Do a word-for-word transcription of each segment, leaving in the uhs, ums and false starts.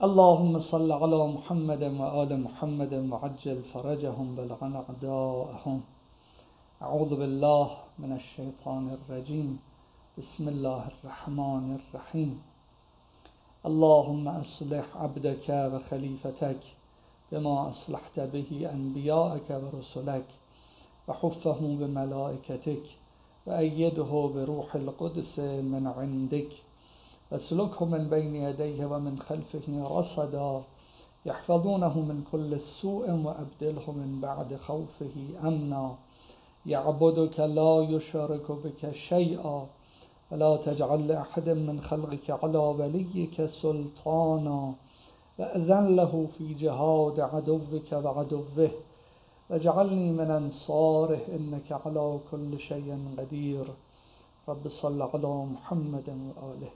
اللهم صل على محمد وآل محمد وعجل فرجهم والعن أعداءهم. اعوذ بالله من الشیطان الرجیم. بسم الله الرحمن الرحیم. اللهم اصلح عبدك وخليفتك بما اصلحت به انبیاءك ورسلك وحفه بملائكتك وأيده بروح القدس من عندك واسلكه من بين يديه ومن خلفه رصدا يحفظونه من كل سوء وأبدله من بعد خوفه أمنا يعبدك لا يشرك بك شيئا ولا تجعل لأحد من خلقك على وليك سلطانا وأذن له في جهاد عدوك وعدوه واجعلني من أنصاره إنك على كل شيء قدير. رب صل على محمد وآله.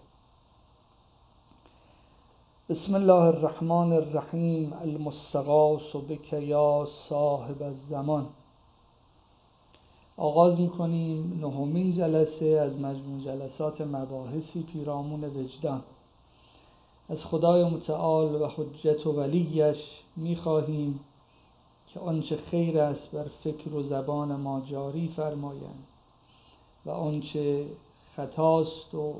بسم الله الرحمن الرحیم. المستغاث بك یا صاحب الزمان. آغاز میکنیم نهمین جلسه از مجموع جلسات مباحثی پیرامون وجدان. از خدای متعال و حجت و ولیش میخواهیم که آنچه خیر است بر فکر و زبان ما جاری فرمایند و آنچه خطاست و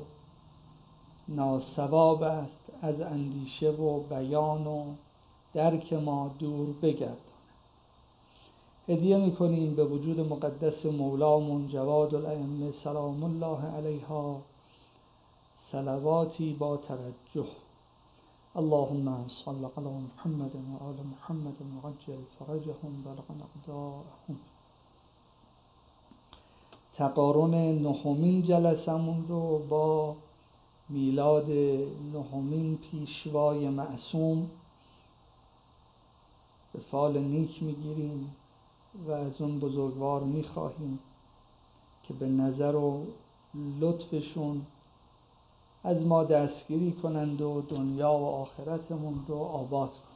ناصواب است از اندیشه و بیان و درک ما دور بگرداند. هدیه میکنیم به وجود مقدس مولامون جواد الائمه سلام الله علیها صلواتی با توجه. اللهم صل علی محمد و آل محمد وعجل فرجهم والعن اعداءهم. تقارن نهمین جلسمون رو با میلاد نهمین پیشوای معصوم به فال نیک میگیریم و از اون بزرگوار میخواهیم که به نظر و لطفشون از ما دستگیری کنند و دنیا و آخرتمون رو آباد کنند.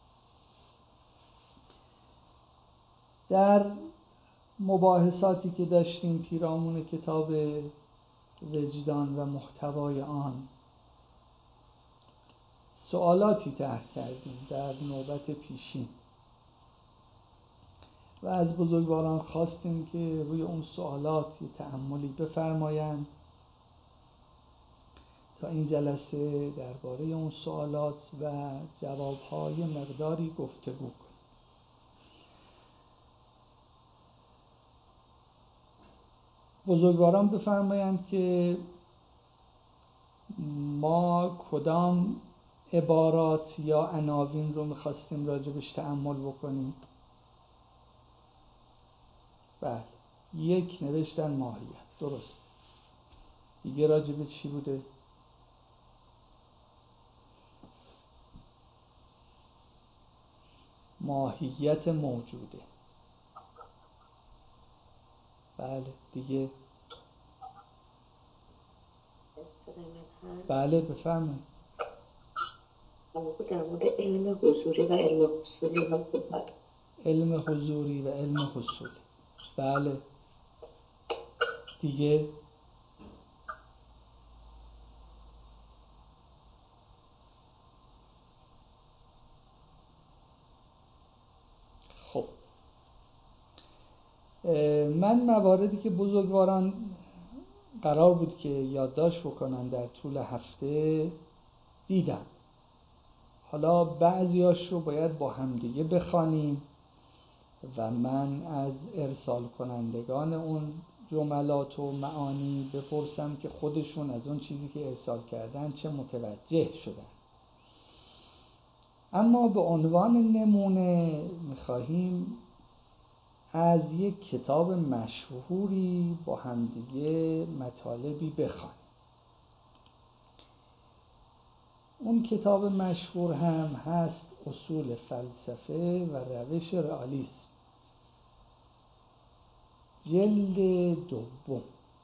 در مباحثاتی که داشتیم پیرامون کتاب وجدان و محتوای آن سوالاتی طرح کردیم در نوبت پیشین و از بزرگواران خواستیم که روی اون سوالات تأملی بفرمایند تا این جلسه درباره اون سوالات و جوابهای مقداری گفتگو کنیم. بزرگواران بفرمایند که ما کدام عبارات یا عناوین رو میخواستیم راجبش تأمل بکنیم. بله، یک نوشتن ماهیت، درست. دیگه راجب چی بوده؟ ماهیت موجوده. بله دیگه. بله بفرمایید. در مورد علم حضوری و علم حصولی هم صحبت. علم حضوری و علم حصولی. بله دیگه. خب من مواردی که بزرگواران قرار بود که یادداشت بکنن در طول هفته دیدم. حالا بعضیاش رو باید با همدیگه بخوانیم و من از ارسال کنندگان اون جملات و معانی بپرسم که خودشون از اون چیزی که ارسال کردن چه متوجه شدن. اما به عنوان نمونه میخواهیم از یک کتاب مشهوری با همدیگه مطالبی بخوانیم. اون کتاب مشهور هم هست اصول فلسفه و روش رئالیسم، جلد دوم.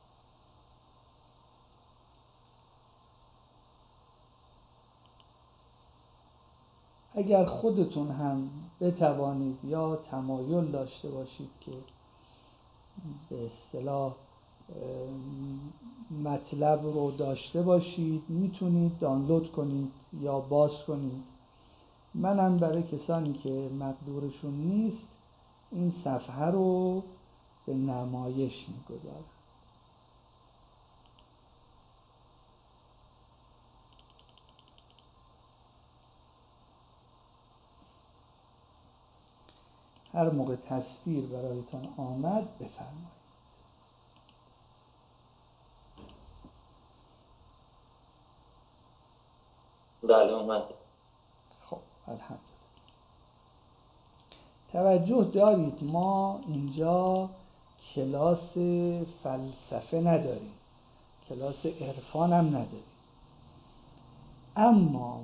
اگر خودتون هم بتوانید یا تمایل داشته باشید که به اصطلاح مطلب رو داشته باشید میتونید دانلود کنید یا باز کنید منم برای کسانی که مقدورشون نیست این صفحه رو به نمایش میگذارم. هر موقع تصویر برایتان آمد بفرمایید. بله اومد. خب الحمدلله. توجه دارید ما اینجا کلاس فلسفه نداریم، کلاس عرفان هم نداریم، اما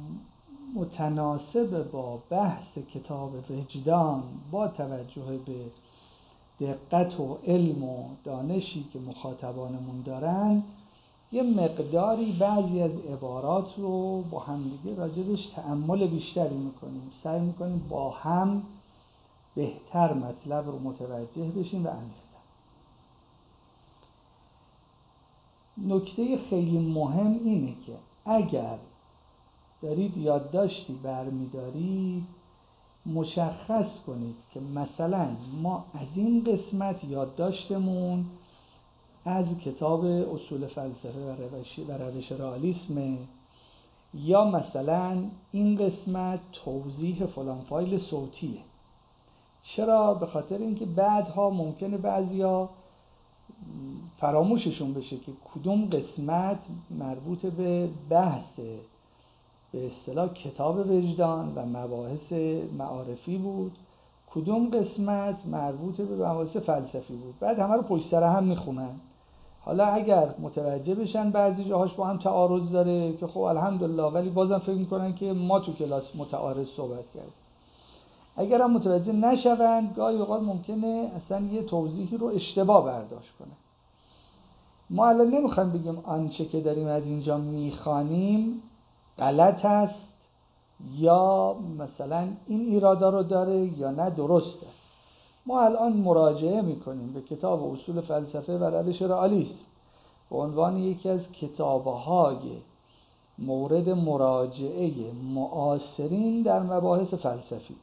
متناسب با بحث کتاب وجدان با توجه به دقت و علم و دانشی که مخاطبانمون دارن یه مقداری بعضی از عبارات رو با همدیگه راجبش تأمل بیشتری میکنیم، سعی میکنیم با هم بهتر مطلب رو متوجه بشیم و عمیق‌تر. نکته خیلی مهم اینه که اگر دارید یادداشتی برمی‌دارید مشخص کنید که مثلا ما از این قسمت یادداشتمون از کتاب اصول فلسفه و روش و روش رئالیسم، یا مثلا این قسمت توضیح فلان فایل صوتیه. چرا؟ به خاطر اینکه بعدها ممکنه بعضیا فراموششون بشه که کدوم قسمت مربوط به بحث به اصطلاح کتاب وجدان و مباحث معارفی بود، کدوم قسمت مربوط به مباحث فلسفی بود. بعد همه رو پشت سر هم میخونن. حالا اگر متوجه بشن بعضی جاهاش با هم تعارض داره که خب الحمدلله، ولی بازم فکر میکنن که ما تو کلاس متعارض صحبت کردیم. اگر هم متوجه نشوند گاهی اوقات ممکنه اصلا یه توضیحی رو اشتباه برداشت کنن. ما الان نمیخوایم بگیم آنچه که داریم از اینجا میخوانیم غلط است یا مثلا این ایرادا رو داره یا نه درست است. ما الان مراجعه میکنیم به کتاب اصول فلسفه و روش رئالیسم به عنوان یکی از کتاب‌های مورد مراجعه معاصرین در مباحث فلسفی،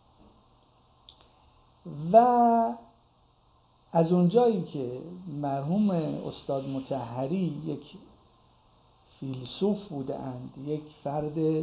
و از اونجایی که مرحوم استاد مطهری یک فیلسوف بودند، یک فرد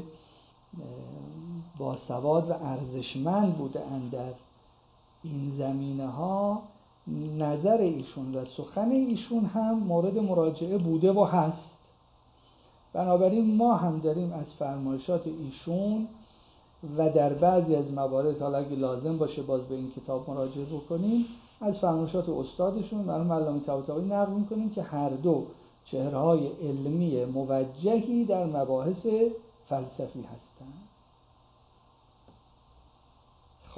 باسواد و ارزشمند بودند در این زمینه ها، نظر ایشون و سخن ایشون هم مورد مراجعه بوده و هست. بنابراین ما هم داریم از فرمایشات ایشون و در بعضی از موارد، حالا اگه لازم باشه باز به این کتاب مراجعه بکنیم، از فرمایشات استادشون مرحوم علامه طباطبایی نقل می‌کنیم که هر دو چهره‌های علمی موجهی در مباحث فلسفی هستند. خب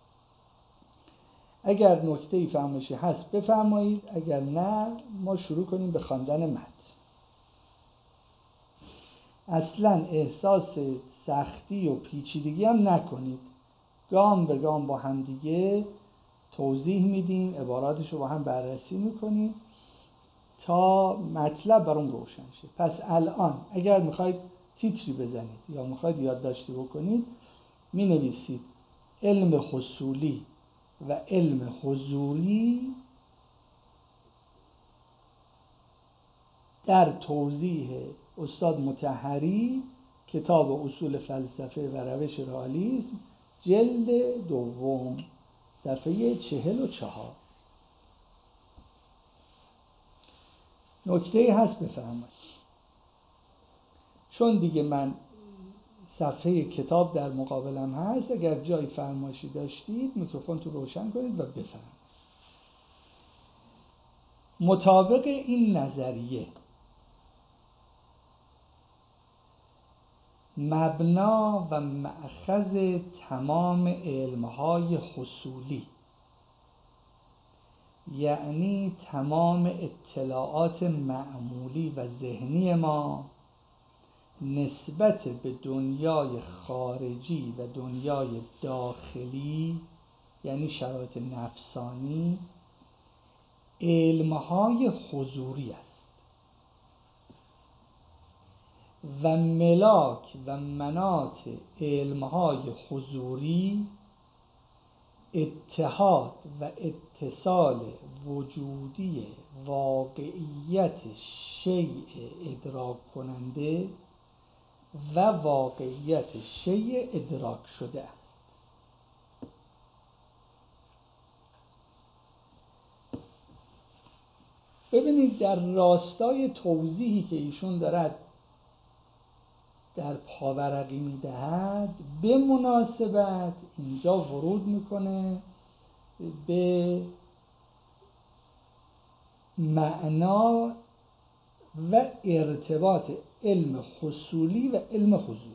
اگر نکته‌ای فرمایشی هست بفرمایید، اگر نه ما شروع کنیم به خواندن متن. اصلا احساس سختی و پیچیدگی هم نکنید، گام به گام با هم دیگه توضیح میدیم، عباراتش رو با هم بررسی میکنیم تا مطلب برام روشن شه. پس الان اگر میخواید تیتری بزنید یا میخواید یادداشتی بکنید، می نویسید علم حصولی و علم حضوری در توضیح استاد مطهری، کتاب اصول فلسفه و روش رئالیسم، جلد دوم، صفحه چهل و چهار. نکته هست بفرمایید. چون دیگه من صفحه کتاب در مقابلم هست، اگر جای فرمایشی داشتید میکروفون تو روشن کنید و بفرمایید. مطابق این نظریه مبنا و مأخذ تمام علمهای حصولی، یعنی تمام اطلاعات معمولی و ذهنی ما نسبت به دنیای خارجی و دنیای داخلی، یعنی شرایط نفسانی، علمهای حضوری است. و ملاک و منات علمهای حضوری اتحاد و اتصال وجودی واقعیت شیء ادراک کننده و واقعیت شیء ادراک شده است. ببینید در راستای توضیحی که ایشون دارد در پاورقی میدهد، به مناسبت اینجا ورود میکنه به معنا و ارتباط علم حصولی و علم حضوری.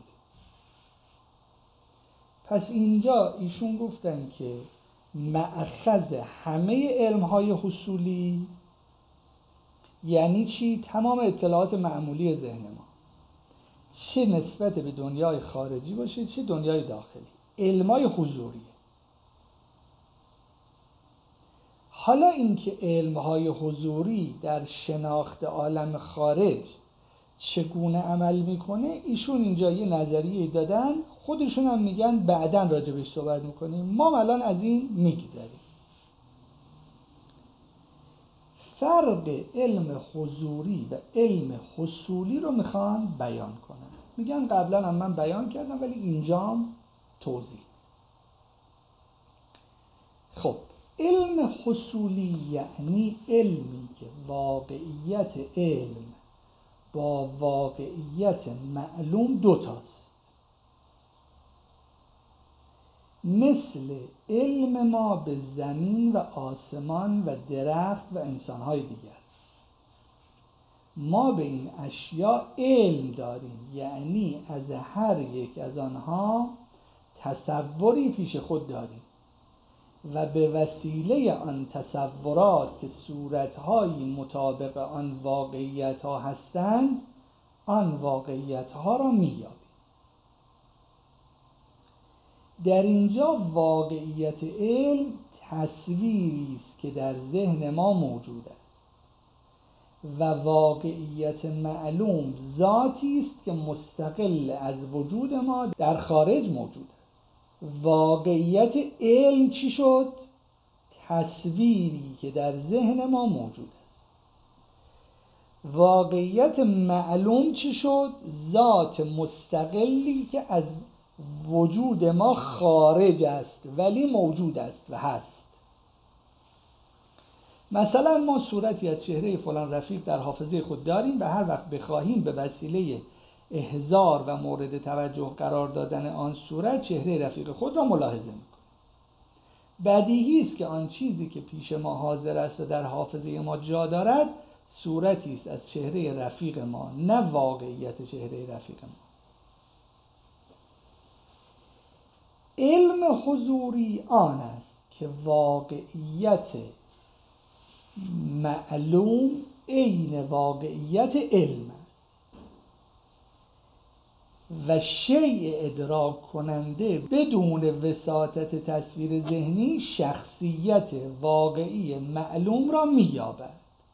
پس اینجا ایشون گفتن که مأخذ همه علمهای حصولی یعنی چی؟ تمام اطلاعات معمولی ذهن ما، چه نسبت به دنیای خارجی باشه چه دنیای داخلی، علمای حضوریه. حالا اینکه علمهای حضوری در شناخت عالم خارج چگونه عمل میکنه، ایشون اینجا یه نظریه دادن، خودشون هم میگن بعداً راجبش صحبت میکنیم، ما الان از این میگذریم. فرق علم حضوری و علم حصولی رو میخوان بیان کنن. میگن قبلا هم من بیان کردم ولی اینجام توضیح. خب علم حصولی یعنی علمی که واقعیت علم با واقعیت معلوم دوتاست، مثل علم ما به زمین و آسمان و درخت و انسانهای دیگر. ما به این اشیاء علم داریم، یعنی از هر یک از آنها تصوری پیش خود داریم و به وسیله آن تصورات که صورت‌هایی مطابق آن واقعیت‌ها هستند، آن واقعیت‌ها را می‌یابیم. در اینجا واقعیت علم تصویری است که در ذهن ما موجود است و واقعیت معلوم ذاتی است که مستقل از وجود ما در خارج موجود است. واقعیت علم چی شد؟ تصویری که در ذهن ما موجود است. واقعیت معلوم چی شد؟ ذات مستقلی که از وجود ما خارج است ولی موجود است و هست. مثلا ما صورتی از چهره فلان رفیق در حافظه خود داریم و هر وقت بخواهیم به وسیله احضار و مورد توجه قرار دادن آن صورت چهره رفیق خود را ملاحظه می‌کنیم. بدیهی است که آن چیزی که پیش ما حاضر است و در حافظه ما جا دارد صورتی است از چهره رفیق ما، نه واقعیت چهره رفیق ما. علم حضوری آن است که واقعیت معلوم عین واقعیت علم است و شیء ادراک کننده بدون وساطت تصویر ذهنی شخصیت واقعی معلوم را می‌یابد.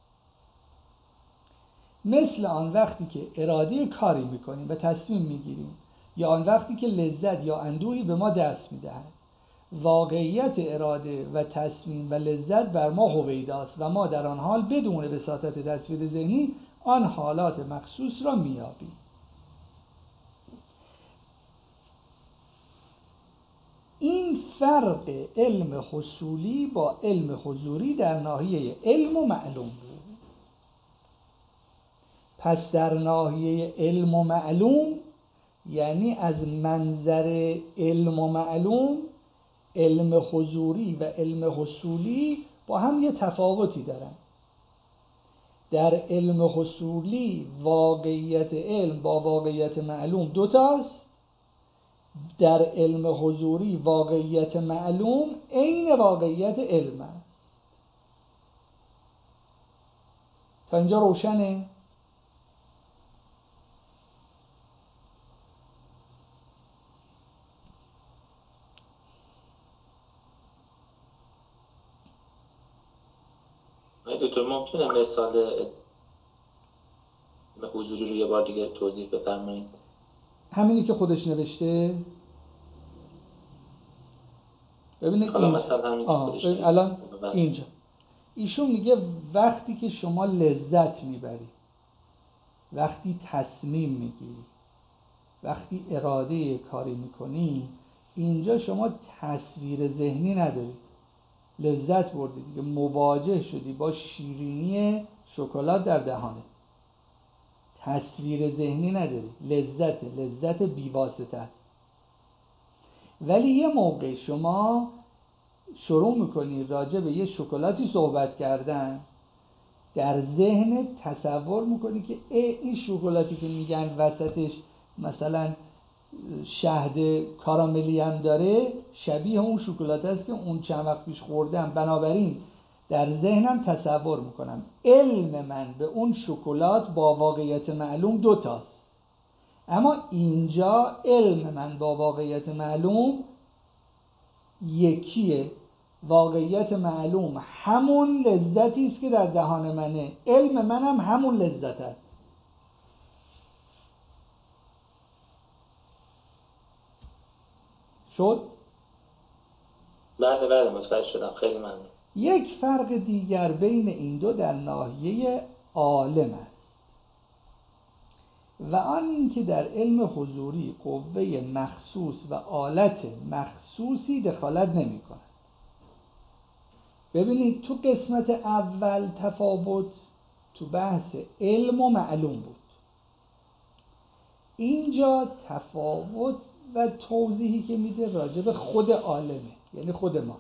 مثل آن وقتی که اراده کاری می‌کنیم و تصمیم می‌گیریم، یا آن وقتی که لذت یا اندوهی به ما دست می‌دهد. واقعیت اراده و تصمیم و لذت بر ما هویداست و ما در آن حال بدون وساطت تصویر ذهنی آن حالات مخصوص را می‌یابیم. این فرق علم حصولی با علم حضوری در ناحیه علم و معلوم بود. پس در ناحیه علم و معلوم، یعنی از منظر علم و معلوم، علم حضوری و علم حصولی با هم یه تفاوتی دارن. در علم حصولی واقعیت علم با واقعیت معلوم دوتاست، در علم حضوری واقعیت معلوم عین واقعیت علم است. تا اینجا روشنه؟ دکتر ممکنه مثال حضوری رو یه بار دیگه توضیح بفرمایید. همینی که خودش نوشته. ببینید حالا این مثلا همین که آه خودش ببین نوشته. الان بله. اینجا ایشون میگه وقتی که شما لذت میبری، وقتی تصمیم میگیری، وقتی اراده کاری میکنی، اینجا شما تصویر ذهنی نداری، لذت بردی دیگه، مواجه شدی با شیرینی شکلات در دهانه، تصویر ذهنی نداری، لذت لذت بیواسطه است. ولی یه موقع شما شروع میکنی راجع به یه شکلاتی صحبت کردن، در ذهن تصور میکنی که ای این شکلاتی که میگن وسطش مثلا شهد کاراملی هم داره شبیه اون شکلات است که اون چند وقت پیش خوردم، بنابراین در ذهنم تصور میکنم علم من به اون شکلات با واقعیت معلوم دوتاست. اما اینجا علم من با واقعیت معلوم یکیه. واقعیت معلوم همون لذتی است که در دهان منه، علم من هم همون لذت است. شد؟ بله بله متوجه شدم، خیلی ممنون. یک فرق دیگر بین این دو در ناحیه عالم است و آن این که در علم حضوری قوه مخصوص و آلت مخصوصی دخالت نمی کند. ببینید تو قسمت اول تفاوت تو بحث علم و معلوم بود، اینجا تفاوت و توضیحی که میده راجع به خود عالمه، یعنی خود ما.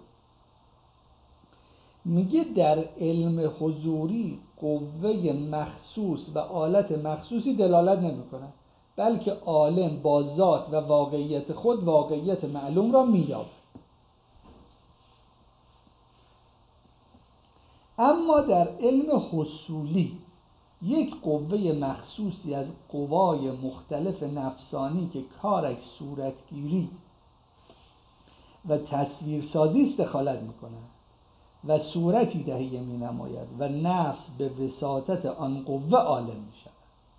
میگه در علم حضوری قوه مخصوص و آلت مخصوصی دلالت نمی کند، بلکه عالم با ذات و واقعیت خود واقعیت معلوم را می‌یابد. اما در علم حصولی یک قوه مخصوصی از قوای مختلف نفسانی که کارش صورتگیری و تصویرسازی است دخالت می‌کند و صورتی تهیه می‌نماید و نفس به وساطت آن قوه عالم می‌شود.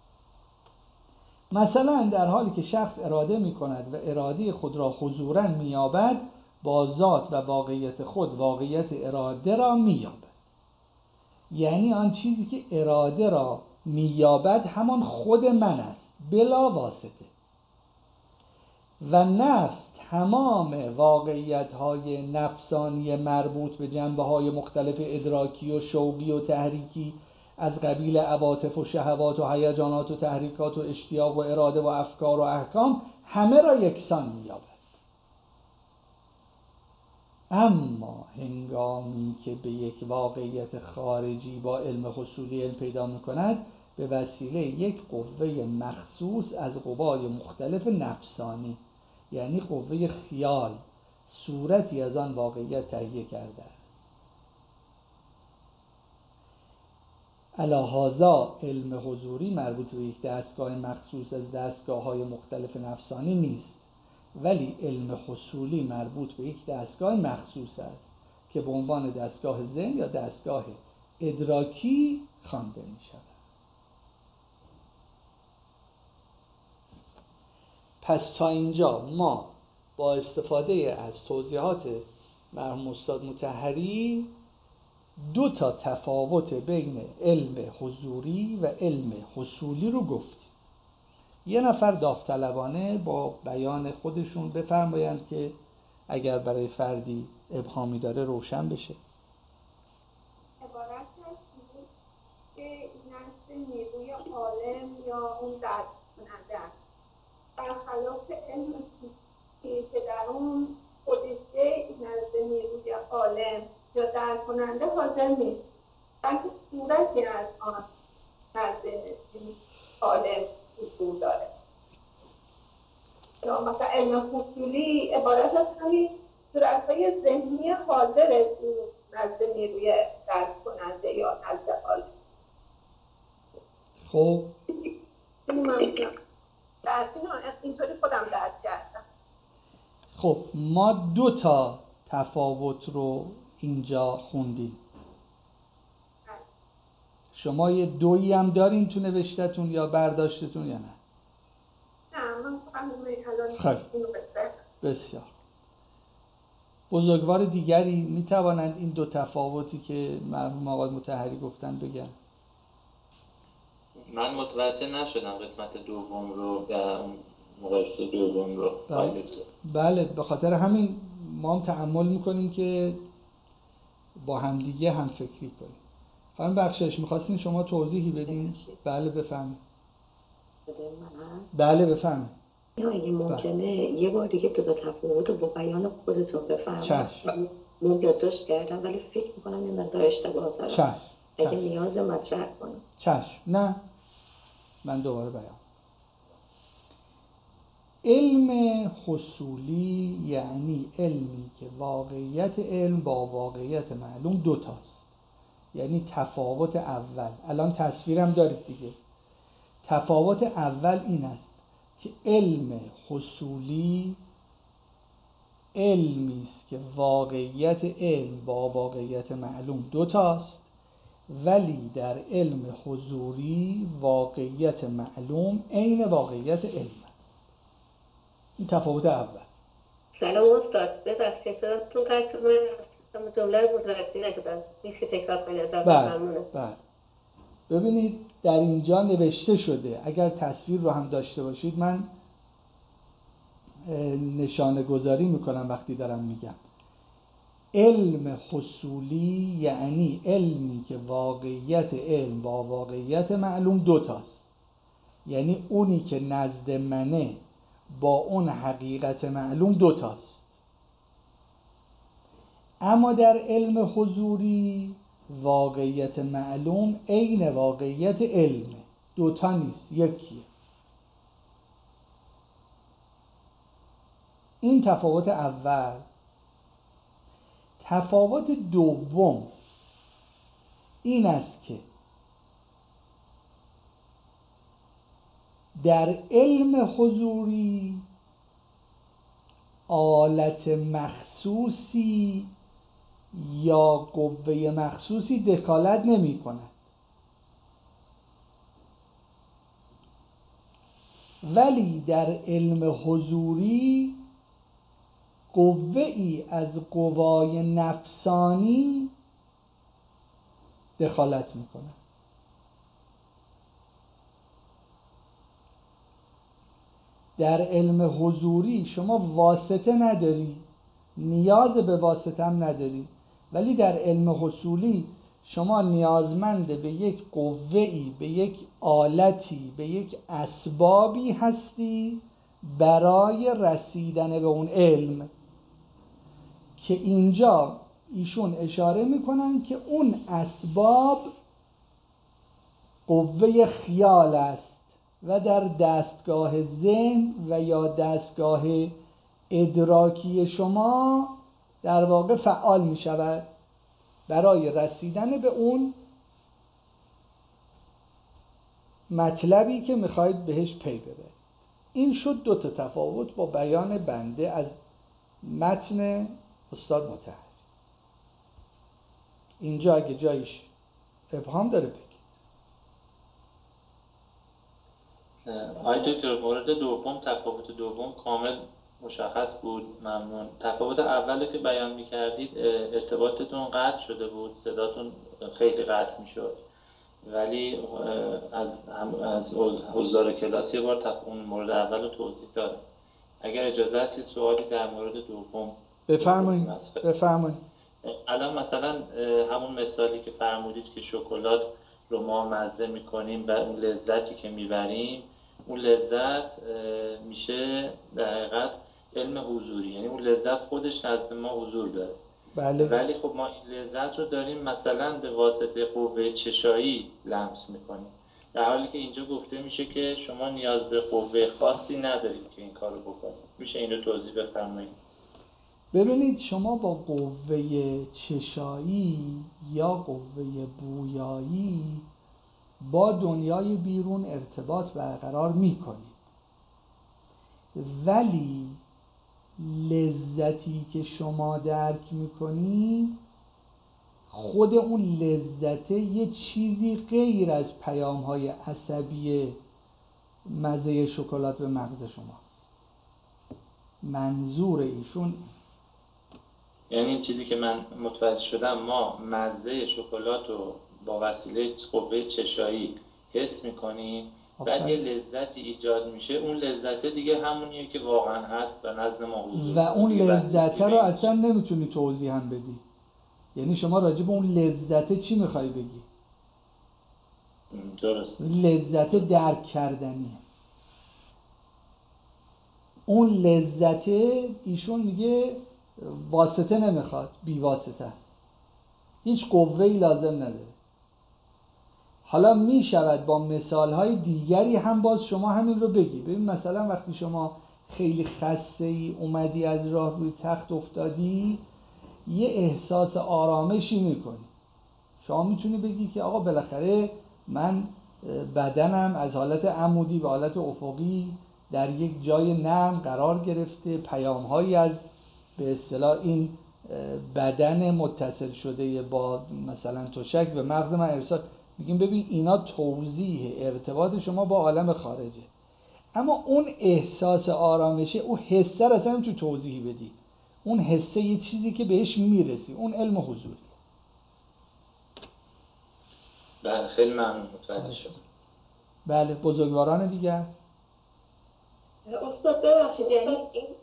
مثلا در حالی که شخص اراده می‌کند و اراده خود را حضوراً می‌یابد، با ذات و واقعیت خود واقعیت اراده را می‌یابد. یعنی آن چیزی که اراده را می‌یابد همان خود من است بلا واسطه، و نفس تمام واقعیت‌های نفسانی مربوط به جنبه‌های مختلف ادراکی و شوقی و تحریکی از قبیل عواطف و شهوات و هیجانات و تحریکات و اشتیاق و اراده و افکار و احکام همه را یکسان می‌یابد. اما هنگامی که به یک واقعیت خارجی با علم حصولی علم پیدا می‌کند، به وسیله یک قوه مخصوص از قوای مختلف نفسانی، یعنی قوه خیال، صورتی از آن واقعیت تهیه کرده است. علی‌هذا علم حضوری مربوط به یک دستگاه مخصوص از دستگاه‌های مختلف نفسانی نیست، ولی علم حصولی مربوط به یک دستگاه مخصوص است که به عنوان دستگاه ذهن یا دستگاه ادراکی خوانده می‌شود. پس تا اینجا ما با استفاده از توضیحات مرحوم استاد مطهری دو تا تفاوت بین علم حضوری و علم حصولی رو گفتیم. یه نفر داوطلبانه با بیان خودشون بفرمایند که اگر برای فردی ابهامی داره روشن بشه. عبارت هست که این است نیروی عالم یا اون درک کننده است، برخلاف علم حضوری که در اون خودشه نزد نیروی عالم یا درک کننده حاضر نیست، بلکه صورتی از آن نزد عالم حضور داره. یا مثلا علم حصولی عبارت از همین صورت‌های ذهنی حاضر نزد نیروی درک کننده یا نزد عالم. خب این ممکنه در اینو اینطوری خودم درک کردم. خب ما دو تا تفاوت رو اینجا خوندیم. شما یه دویی هم دارین تو نوشتتون یا برداشتتون یا نه؟ نه من فقط الان خیلی اینو بذارم. بسیار بزرگوار دیگری می توانند این دو تفاوتی که مرحوم آقای مطهری گفتن بگن؟ من متوجه نشدم قسمت دوم رو و اون مقایسه دوم رو. بله. بله به خاطر همین ما هم تأمل میکنیم که با همدیگه هم فکری کنیم. خانم بخشش میخواستین شما توضیحی بدین؟ بله بفهمید. بله بفهمید. یا اگه ممکنه یه بار دیگه دو تا تفاوت رو با بیان خودتون بفرمایید. چشم. من یادداشت کردم ولی فکر میکنم این مقدار اشتباه دارم. چشم. اگه نیاز مطرح کنم. چشم. نه من دوباره بیان. علم حصولی یعنی علمی که واقعیت علم با واقعیت معلوم دوتاست. یعنی تفاوت اول، الان تصویرم دارید دیگه، تفاوت اول این است که علم حصولی علمی است که واقعیت علم با واقعیت معلوم دوتاست، ولی در علم حضوری واقعیت معلوم عین واقعیت علم است. این تفاوت اول. سلام استاد، ببخشید صداتون قطع من جمله رو متوجه نشدم. میشه تکرار کنید؟ بله بله. ببینید در اینجا نوشته شده، اگر تصویر رو هم داشته باشید من نشانه گذاری میکنم وقتی دارم میگم علم حصولی یعنی علمی که واقعیت علم با واقعیت معلوم دوتاست. یعنی اونی که نزد منه با اون حقیقت معلوم دوتاست. اما در علم حضوری واقعیت معلوم عین واقعیت علمه، دوتا نیست، یکیه. این تفاوت اول. تفاوت دوم این است که در علم حضوری آلت مخصوصی یا قوه مخصوصی دخالت نمی کند، ولی در علم حضوری قوه ای از قوای نفسانی دخالت می کند. در علم حضوری شما واسطه نداری، نیاز به واسطه هم نداری، ولی در علم حصولی شما نیازمند به یک قوه‌ای، به یک آلتی، به یک اسبابی هستی برای رسیدن به اون علم که اینجا ایشون اشاره میکنن که اون اسباب قوه خیال است و در دستگاه ذهن و یا دستگاه ادراکی شما در واقع فعال می شود برای رسیدن به اون مطلبی که میخواید بهش پی ببرید. این شد دو تا تفاوت با بیان بنده از متن استاد مطهری. اینجا اگه جایش ابهام داره بگید. آقای دکتر مورد دوم، تفاوت دوم کامل مشخص بود، ممنون. تفاوت اولی که بیان می‌کردید ارتباطتون قطع شده بود، صداتون خیلی قطع می‌شد، ولی از از حضار کلاس یه بار اون مورد اول رو توضیح دادم. اگر اجازه هست یه سوالی در مورد دوم بفرمایید. بفرمایید. الان مثلا همون مثالی که فرمودید که شکلات رو ما مزه می‌کنیم و اون لذتی که می‌بریم، اون لذت میشه در حقیقت علم حضوری، یعنی اون لذت خودش نزد ما حضور داره. بله. ولی خب ما این لذت رو داریم مثلا به واسطه قوه چشایی لمس میکنیم، در حالی که اینجا گفته میشه که شما نیاز به قوه خاصی ندارید که این کار رو بکنید. میشه این رو توضیح بفرمایید؟ ببینید شما با قوه چشایی یا قوه بویایی با دنیای بیرون ارتباط برقرار میکنید، ولی لذتی که شما درک میکنید خود اون لذته یه چیزی غیر از پیام‌های عصبی مزه شکلات به مغز شماست. منظور ایشون یعنی این چیزی که من متوجه شدم، ما مزه شکلات رو با وسیله قوه چشایی حس میکنیم، بعد یه لذتی ایجاد میشه، اون لذت دیگه همونیه که واقعا هست و نظر ما حضور و اون لذت رو اصلا نمیتونی توضیح هم بدی. یعنی شما راجع به اون لذت چی میخوای بگی؟ درست. لذت درک کردنیه. اون لذت ایشون میگه واسطه نمیخواد، بی واسطه است، هیچ قوه‌ای لازم نداره. حالا میشود با مثالهای دیگری هم باز شما همین رو بگی. ببین مثلا وقتی شما خیلی خسته ای اومدی از راه روی تخت افتادی، یه احساس آرامشی میکنی. شما میتونی بگی که آقا بالاخره من بدنم از حالت عمودی به حالت افقی در یک جای نرم قرار گرفته، پیام‌هایی از به اصطلاح این بدن متصل شده با مثلا تشک به مغز من ارسال. میگیم ببین اینا توضیح ارتباط شما با عالم خارجه، اما اون احساس آرامشه، اون حسه رو اصلا تو توضیحی بدی. اون حسه یه چیزی که بهش میرسی، اون علم حضوری. بله خیلی ممنون، متوجه شدم. بله بزرگواران دیگر. استاد ببخشید یعنی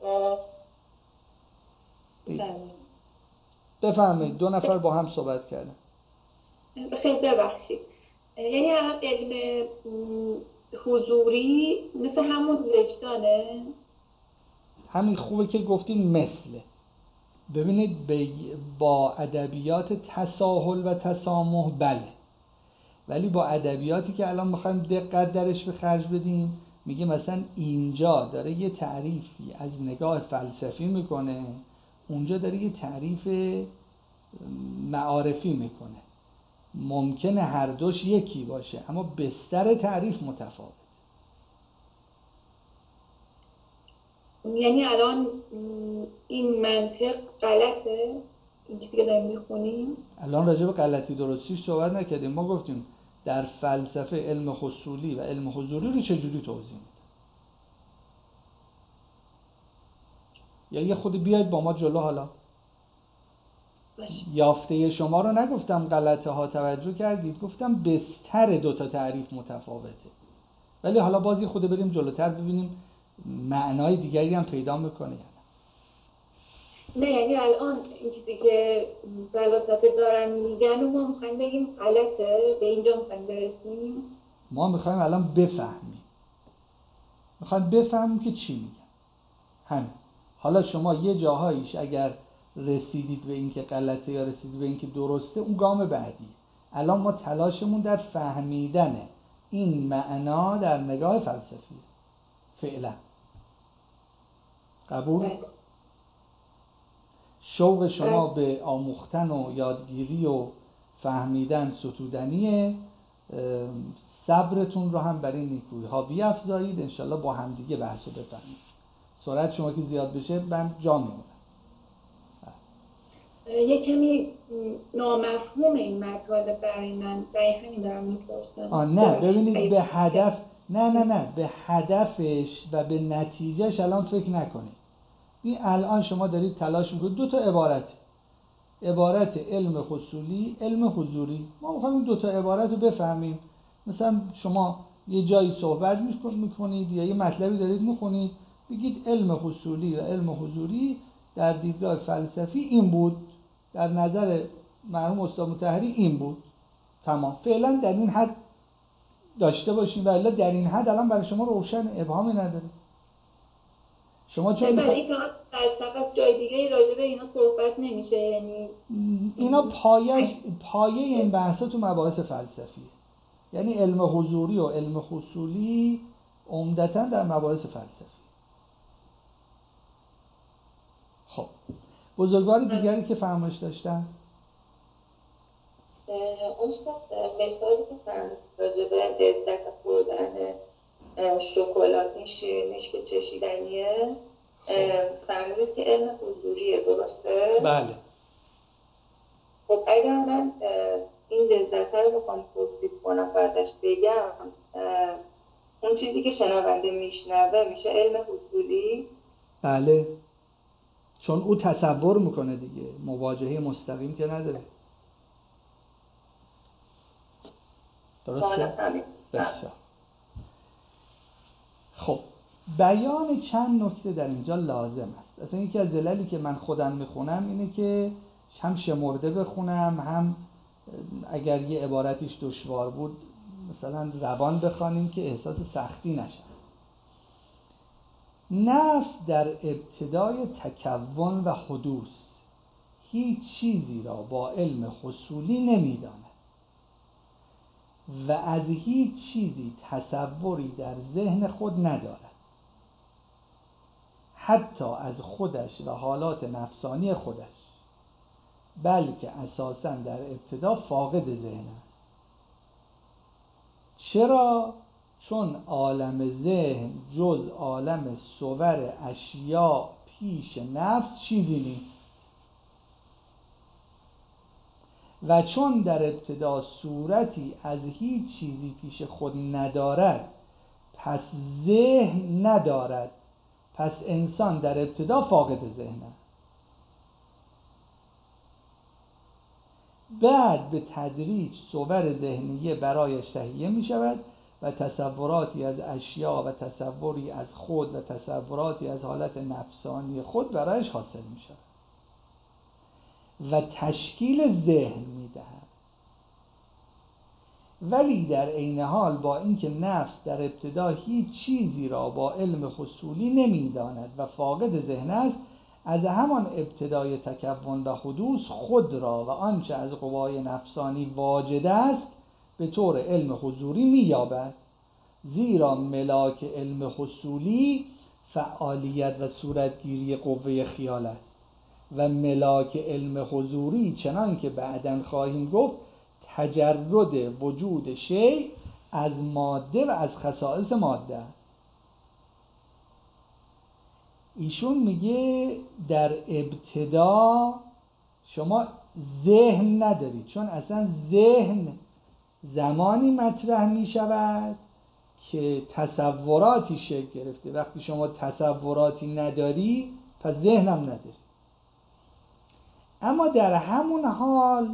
این بفرمایید. دو نفر با هم صحبت کردن. خیلی ببخشید، یعنی الان علم حضوری مثل همون وجدانه؟ همین خوبه که گفتین مثله. ببینید با ادبیات تساهل و تسامح بله، ولی با ادبیاتی که الان میخوایم دقت درش به خرج بدیم، میگه مثلا اینجا داره یه تعریفی از نگاه فلسفی میکنه، اونجا داره یه تعریف معارفی میکنه. ممکنه هر دوش یکی باشه اما بستر تعریف متفاوت. یعنی الان این منطق غلطه؟ این چیزی که داریم میخونیم؟ الان راجع به غلطی درستیش صحبت نکردیم. ما گفتیم در فلسفه علم حصولی و علم حضوری رو چجوری توضیح میده. یا یه خود بیاید با ما جلو. حالا یافته شما رو نگفتم غلطه ها توجه کردید، گفتم بستر دوتا تعریف متفاوته، ولی حالا باز یه خود بریم جلوتر ببینیم معنای دیگری هم پیدا میکنه. نه یعنی الان این چیزی که فلاسفه دارن میگن و ما میخوایم بگیم غلطه، به اینجا میخوایم برسیم. ما میخوایم الان بفهمیم، میخوایم بفهمیم که چی میگن. همین. حالا شما یه جاهاییش اگر رسیدید به این که غلطه یا رسیدید به این که درسته، اون گام بعدی. الان ما تلاشمون در فهمیدن این معنا در نگاه فلسفی فعلا. قبول؟ شوق شما به آموختن و یادگیری و فهمیدن ستودنیه. صبرتون رو هم برای نیکویی ها بیافزایید، انشالله با همدیگه بحث رو بفهمید. سرعت شما که زیاد بشه من جا میمونم. یه کمی نامفهوم این مطالب برای من، برای همین دارم میپرسم. آه نه ببینید به هدف نه نه نه به هدفش و به نتیجهش الان فکر نکنید. این الان شما دارید تلاش میکنید. دو تا عبارت عبارت علم حصولی، علم حضوری. ما میخوایم این دو تا عبارت رو بفهمیم. مثلا شما یه جایی صحبت میکنید یا یه مطلبی دارید میخونید، بگید علم حصولی و علم حضوری در دیدگاه فلسفی این بود، در نظر مرحوم استاد مطهری این بود. تمام. فعلا در این حد داشته باشیم، ولی در این حد الان برای شما روشن، ابهامی نداره. شما چون برای این فقط فلسفه از جای دیگه راجع به اینا صحبت نمیشه، یعنی اینا پایه پایه این بحثا تو مباحث فلسفیه. یعنی علم حضوری و علم حصولی عمدتاً در مباحث فلسفی. خب بزرگوار دیگری که فرمایش داشتن؟ استاد مثالی که فرمود راجع به لذت خوردن شکلات، این شیرینیش که چشیدنیه، فرمودید که علم حضوریه، درسته؟ بله. خب خب اگر من این لذت رو بخوام توصیف کنم و ازش بگم، اون چیزی که شنونده میشنوه میشه علم حصولی؟ بله، چون او تصور میکنه دیگه، مواجهه مستقیم که نداره. درسته؟ بسیار. خب بیان چند نکته در اینجا لازم است. اصلا یکی از دلایلی که من خودم میخونم اینه که هم شمرده بخونم، هم اگر یه عبارتیش دشوار بود مثلا روان بخوانیم که احساس سختی نشه. نفس در ابتدای تکون و حدوث هیچ چیزی را با علم حصولی نمیداند و از هیچ چیزی تصوری در ذهن خود ندارد، حتی از خودش و حالات نفسانی خودش، بلکه اساساً در ابتدا فاقد ذهن است. چرا؟ چون عالم ذهن جز عالم صور اشیاء پیش نفس چیزی نیست و چون در ابتدا صورتی از هیچ چیزی پیش خود ندارد پس ذهن ندارد، پس انسان در ابتدا فاقد ذهن است. بعد به تدریج صور ذهنیه برایش تهیه می شود و تصوراتی از اشیاء و تصوری از خود و تصوراتی از حالت نفسانی خود برایش حاصل می شود و تشکیل ذهن می دهد. ولی در عین حال با اینکه نفس در ابتدا هیچ چیزی را با علم حصولی نمی داند و فاقد ذهن است، از همان ابتدای تکون و حدوث خود را و آنچه از قوای نفسانی واجد است به طور علم حضوری می‌یابد، زیرا ملاک علم حصولی فعالیت و صورتگیری قوه خیال است و ملاک علم حضوری چنان که بعداً خواهیم گفت تجرد وجود شیء از ماده و از خصائص ماده است. ایشون میگه در ابتدا شما ذهن ندارید، چون اصلا ذهن زمانی مطرح میشود که تصوراتی شکل گرفته. وقتی شما تصوراتی نداری پس ذهنم نداری. اما در همون حال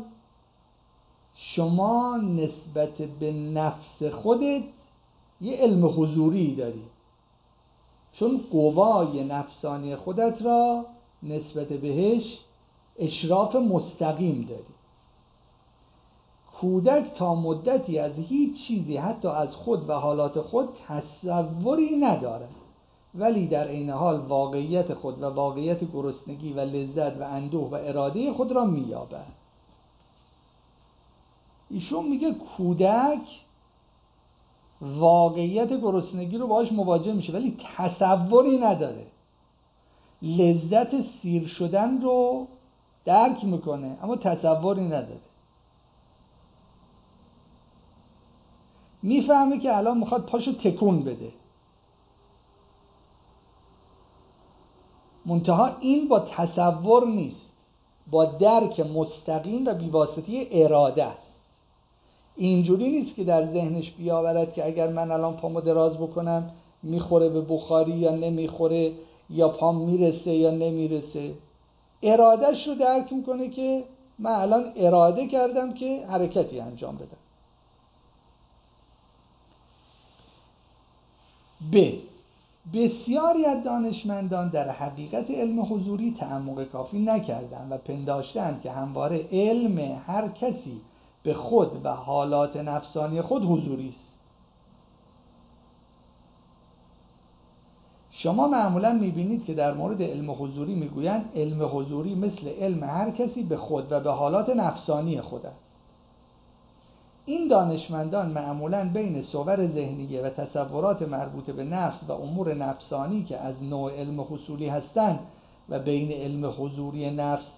شما نسبت به نفس خودت یه علم حضوری داری، چون قوای نفسانی خودت را نسبت بهش اشراف مستقیم داری. کودک تا مدتی از هیچ چیزی حتی از خود و حالات خود تصوری ندارد، ولی در عین حال واقعیت خود و واقعیت گرسنگی و لذت و اندوه و اراده خود را می‌یابد. ایشون میگه کودک واقعیت گرسنگی رو باهاش مواجه میشه ولی تصوری نداره، لذت سیر شدن رو درک میکنه اما تصوری نداره. میفهمه که الان میخواد پاشو تکون بده، منتها این با تصور نیست، با درک مستقیم و بیواسطه اراده است. اینجوری نیست که در ذهنش بیاورد که اگر من الان پامو دراز بکنم میخوره به بخاری یا نمیخوره، یا پام میرسه یا نمیرسه. ارادهش رو درک میکنه که من الان اراده کردم که حرکتی انجام بدم. ب. بسیاری از دانشمندان در حقیقت علم حضوری تعمق کافی نکردند و پنداشتند که همواره علم هر کسی به خود و حالات نفسانی خود حضوری است. شما معمولا میبینید که در مورد علم حضوری میگویند علم حضوری مثل علم هر کسی به خود و به حالات نفسانی خود است. این دانشمندان معمولا بین صور ذهنیه و تصورات مربوط به نفس و امور نفسانی که از نوع علم حصولی هستند و بین علم حضوری نفس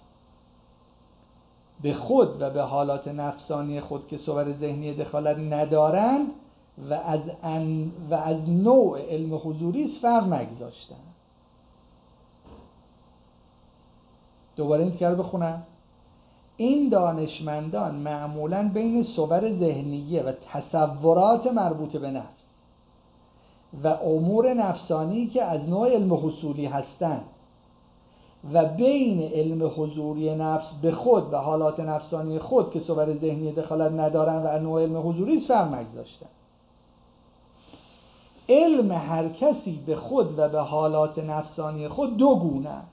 به خود و به حالات نفسانی خود که صور ذهنی دخالت ندارند و از ان و از نوع علم حضوری فرق نگذاشتند. دوباره این تیکر بخونم. این دانشمندان معمولاً بین صور ذهنیه و تصورات مربوط به نفس و امور نفسانی که از نوع علم حصولی هستند و بین علم حضوری نفس به خود و حالات نفسانی خود که صور ذهنی دخالت ندارن و نوع علم حضوری است فرق نگذاشتن. علم هر کسی به خود و به حالات نفسانی خود دو گونه است.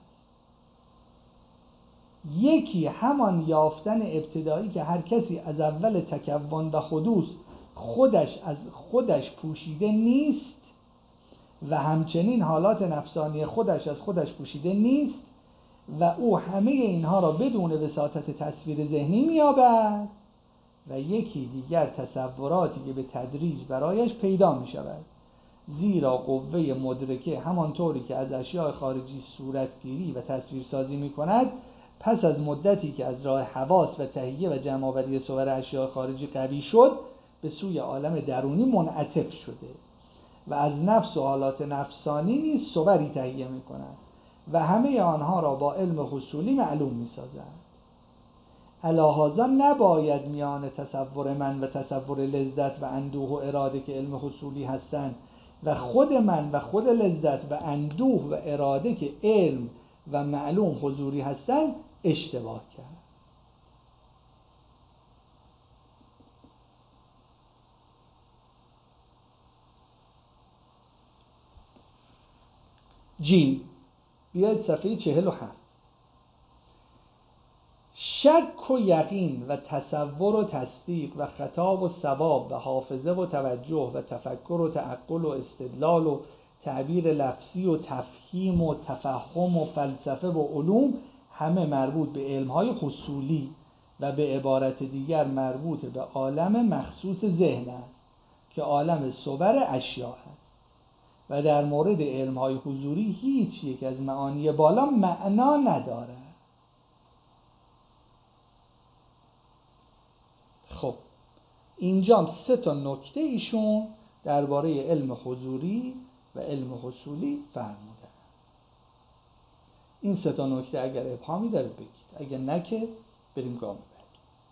یکی همان یافتن ابتدایی که هر کسی از اول تکون و حدوث خودش از خودش پوشیده نیست و همچنین حالات نفسانی خودش از خودش پوشیده نیست و او همه اینها را بدون وساطت تصویر ذهنی می‌یابد و یکی دیگر تصوراتی که به تدریج برایش پیدا می‌شود، زیرا قوه مدرکه همانطوری که از اشیاء خارجی صورتگیری و تصویرسازی می‌کند، پس از مدتی که از راه حواس و تهیه و جمع‌آوری صور اشیاء خارجی قوی شد، به سوی عالم درونی منعطف شده و از نفس و حالات نفسانی نیز صوری تهیه می‌کند و همه آنها را با علم حصولی معلوم می‌سازد. علاهذا نباید میان تصور من و تصور لذت و اندوه و اراده که علم حصولی هستند و خود من و خود لذت و اندوه و اراده که علم و معلوم حضوری هستند اشتباه کرد. جیم بیاید صفحه چهل و هفت. شک و یقین و تصور و تصدیق و خطاب و ثواب و حافظه و توجه و تفکر و تعقل و استدلال و تعبیر لفظی و تفهیم و تفهم و فلسفه و علوم همه مربوط به علم‌های حصولی و به عبارت دیگر مربوط به عالم مخصوص ذهن است که عالم صور اشیاء است و در مورد علم‌های حضوری هیچ یک از معانی بالا معنا ندارد. خب اینجا سه تا نکته ایشون درباره علم حضوری و علم حصولی فرمودن. این سه تا نکته اگر ابهامی داره بگید، اگر نه که بریم گام بعد.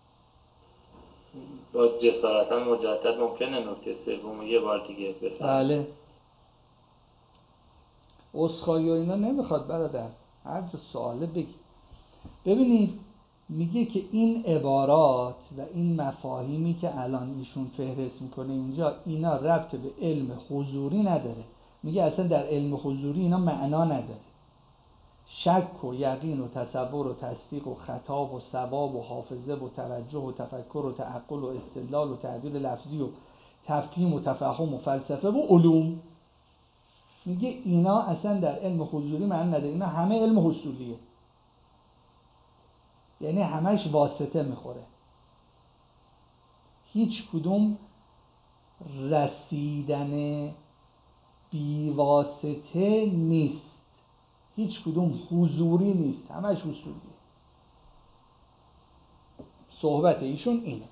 با جسارتا مجدد ممکنه نکته سوم یه بار دیگه بفرمایید. بله. عذرخواهی و اینا نمیخواد برادر، هر جا سواله بگید. ببینید میگه که این عبارات و این مفاهیمی که الان ایشون فهرست میکنه اینجا، اینا ربط به علم حضوری نداره. میگه اصلا در علم حضوری اینا معنا نداره. شک و یقین و تصور و تصدیق و خطاب و ثواب و حافظه و توجه و تفکر و تعقل و استدلال و تعبیر لفظی و تفهیم و تفهم و فلسفه و علوم، میگه اینا اصلا در علم حضوری معنا نداره. اینا همه علم حصولیه، یعنی همش واسطه میخوره. هیچ کدوم رسیدن بی واسطه نیست، هیچ کدوم حضوری نیست، همش حصولیه. صحبت ایشون اینه.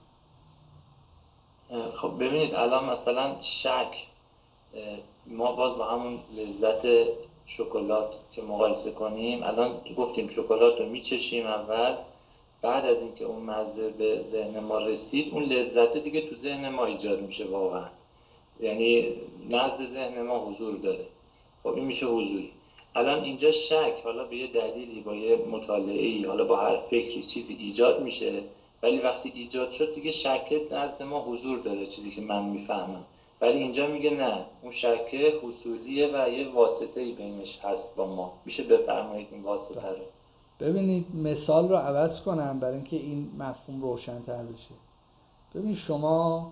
خب ببینید الان مثلا شک، ما باز با همون لذت شکلات که مقایسه کنیم، الان گفتیم شکلات رو میچشیم اول، بعد از اینکه اون مزه به ذهن ما رسید، اون لذت دیگه تو ذهن ما ایجاد میشه واقعا، یعنی نزد ذهن ما حضور داره. خب این میشه حضوری. الان اینجا شک حالا به یه دلیلی، با یه مطالعه‌ای، حالا با هر فکری چیزی ایجاد میشه، ولی وقتی ایجاد شد دیگه شک نزد ما حضور داره، چیزی که من میفهمم. ولی اینجا میگه نه، اون شک حصولیه و یه واسطه‌ای بینش هست با ما. میشه بفرمایید این واسطه رو؟ ببینید مثال رو عوض کنم برای اینکه این مفهوم روشن‌تر بشه. ببین شما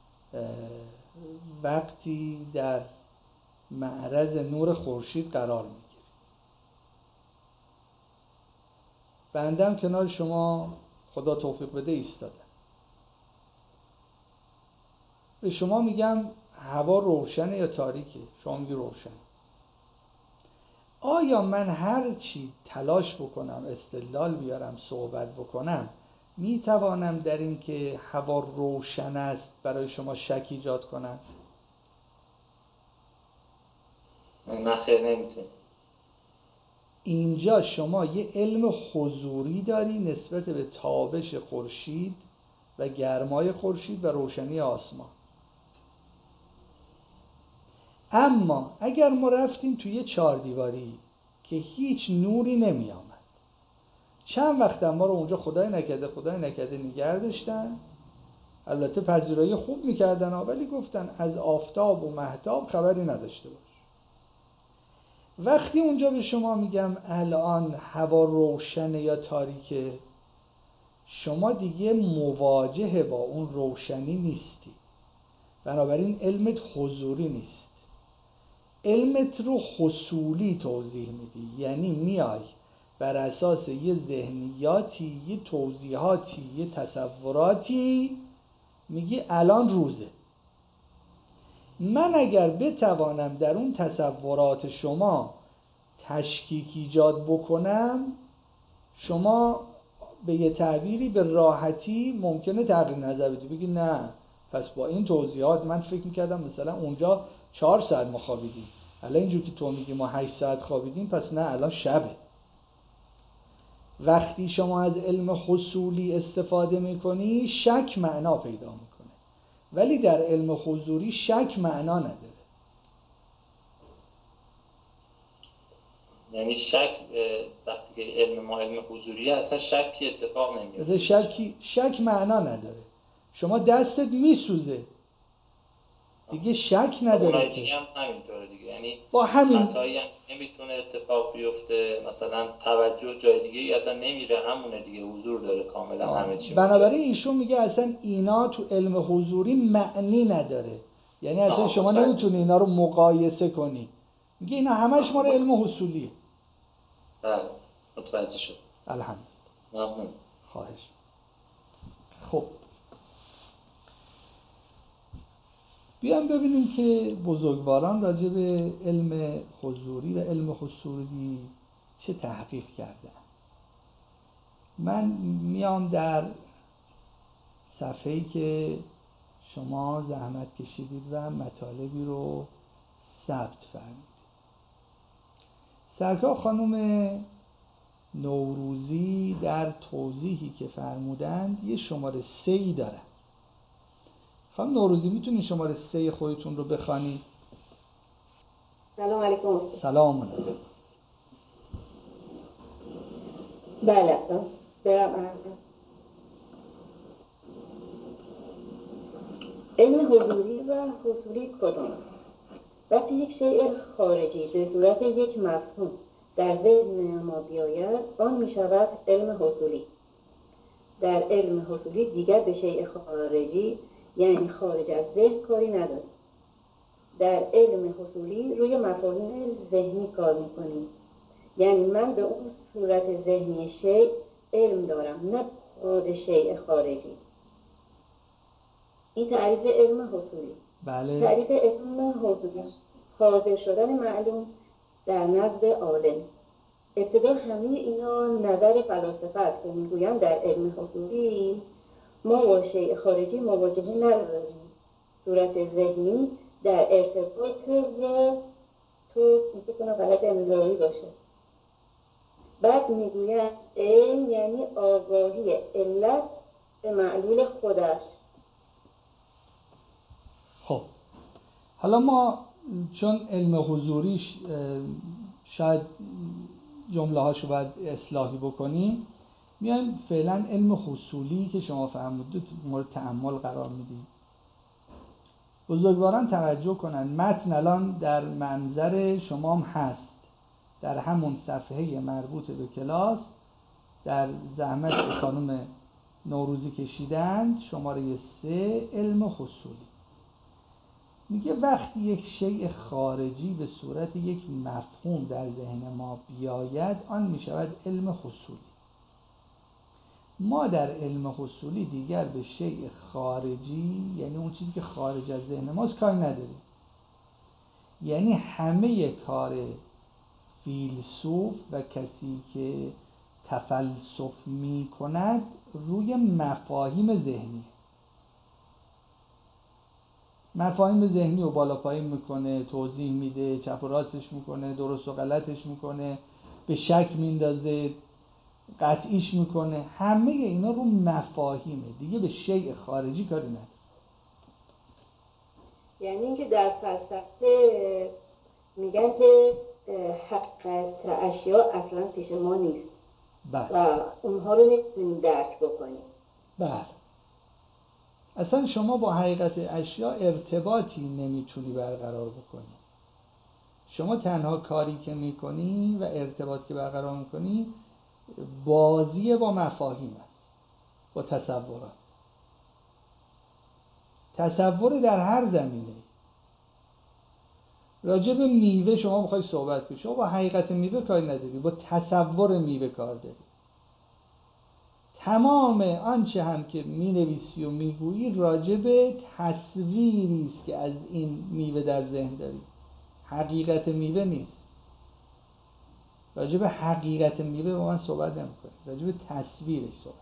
وقتی در معرض نور خورشید قرار میگیری، بندم کنار شما خدا توفیق بده ایستادم، به شما میگم هوا روشنه یا تاریکه؟ شما میگی روشنه. آیا من هر چی تلاش بکنم، استدلال بیارم، صحبت بکنم، میتوانم در این که هوا روشن است برای شما شک ایجاد کنم؟ نه خیر، نمیتونم. اینجا شما یه علم حضوری داری نسبت به تابش خورشید و گرمای خورشید و روشنی آسمان. اما اگر ما رفتیم توی چهار دیواری که هیچ نوری نمی آمد، چند وقت ما رو اونجا خدای نکرده خدای نکرده نگه داشتن، البته پذیرایی خوب میکردن ولی گفتن از آفتاب و مهتاب خبری نداشته باش. وقتی اونجا به شما میگم الان هوا روشنه یا تاریکه، شما دیگه مواجه با اون روشنی نیستی، بنابراین علمت حضوری نیست، علمت رو حصولی توضیح میدی. یعنی میای بر اساس یه ذهنیاتی، یه توضیحاتی، یه تصوراتی میگی الان روزه. من اگر بتوانم در اون تصورات شما تشکیک ایجاد بکنم، شما به یه تعبیری به راحتی ممکنه تغییر نظر بدی، بگی نه پس با این توضیحات من فکر میکردم مثلا اونجا چهار ساعت ما خوابیدیم، الان اینجور که تو میگی ما هشت ساعت خوابیدیم، پس نه الان شبه. وقتی شما از علم حصولی استفاده میکنی شک معنا پیدا میکنه، ولی در علم حضوری شک معنا نداره. یعنی شک وقتی که علم ما علم حضوری اصلا شکی اتفاق نمیفته، شکی شک معنا نداره. شما دستت میسوزه دیگه شک نداره. اونای دیگه هم همینطوره دیگه، یعنی با همین خطایی هم نمیتونه اتفاق بیفته، مثلا توجه جای دیگه ای اصلا نمیره، همونه دیگه، حضور داره کاملا همه چی. بنابراین ایشون میگه اصلا اینا تو علم حضوری معنی نداره، یعنی اصلا شما نمیتونی اینا رو مقایسه کنی. میگه اینا همش مال علم حصولیه. بله متوجه شد. الحمدلله. ممنون. خواهش. خب بیام ببینیم که بزرگواران راجع به علم حضوری و علم حصولی چه تحقیق کردن. من میام در صفحه‌ای که شما زحمت کشیدید و مطالبی رو ثبت فرمودید. سرکار خانم نوروزی در توضیحی که فرمودند یه شماره سه‌ای دارن. خانم نوروزی میتونید شماره سه خودتون رو بخوانید؟ سلام علیکم. سلام علیکم. بله برم. علم حضوری و حصولی کدام؟ وقتی یک شیء خارجی به صورت یک مفهوم در ذهن ما بیاید، آن می شود علم حصولی. در علم حصولی دیگر به شیء خارجی یعنی خارج از ذهن کاری نداریم. در علم حصولی روی مفاهیم ذهنی کار میکنیم، یعنی من به اون صورت ذهنی شیء علم دارم، نه خود شیء خارجی. این تعریف علم حصولی. بله. تعریف علم حصولی حاضر شدن معلوم در نزد عالم. ابتدا همه اینا نظر فلاسفه است که میگویند در علم حصولی ما با شیء خارجی مواجهه نداریم. صورت ذهنی در ارتباط و تو میتونه غلط املایی باشه. بعد میگویند علم یعنی آگاهی علت به معلول خودش. خب حالا ما چون علم حضوری شاید جمله هاشو باید اصلاحی بکنیم، میایم فعلا علم حصولی که شما فرمودید مورد تأمل قرار میدیم. بزرگواران توجه کنن، متن الان در منظر شما هم هست، در همون صفحه مربوط به کلاس در زحمت که خانم نوروزی کشیدند، شماره سه علم حصولی. میگه وقتی یک شیء خارجی به صورت یک مفهوم در ذهن ما بیاید، آن میشود علم حصولی. ما در علم حصولی دیگر به شیء خارجی، یعنی اون چیزی که خارج از ذهن ماست، کاری نداریم. یعنی همه کار فیلسوف و کسی که تفلسف می کند روی مفاهیم ذهنی، مفاهیم ذهنی رو بالا پایین میکنه، توضیح میده، چپ و راستش میکنه، درست و غلطش میکنه، به شک میندازه، قطعیش میکنه. همه اینا رو مفاهیمه دیگه، به شیء خارجی کاری نداره. یعنی اینکه در فلسفه میگن که حقیقت اشیا اصلا پیش ما نیست. بله. و اونها رو نمیتونیم درک بکنیم. بله. اصلا شما با حقیقت اشیا ارتباطی نمیتونی برقرار بکنی. شما تنها کاری که میکنی و ارتباط که برقرار میکنی بازی با مفاهیم است، با تصورات. تصور در هر زمینه. راجع به میوه شما میخوای صحبت کنی، شما با حقیقت میوه کاری نداری، با تصور میوه کار داری. تمام آنچه هم که مینویسی و میگویی راجع به تصویری است که از این میوه در ذهن داری. حقیقت میوه نیست. راجع به حقیقت میوه با من صحبت نمی‌کنی، راجع به تصویرش صحبت.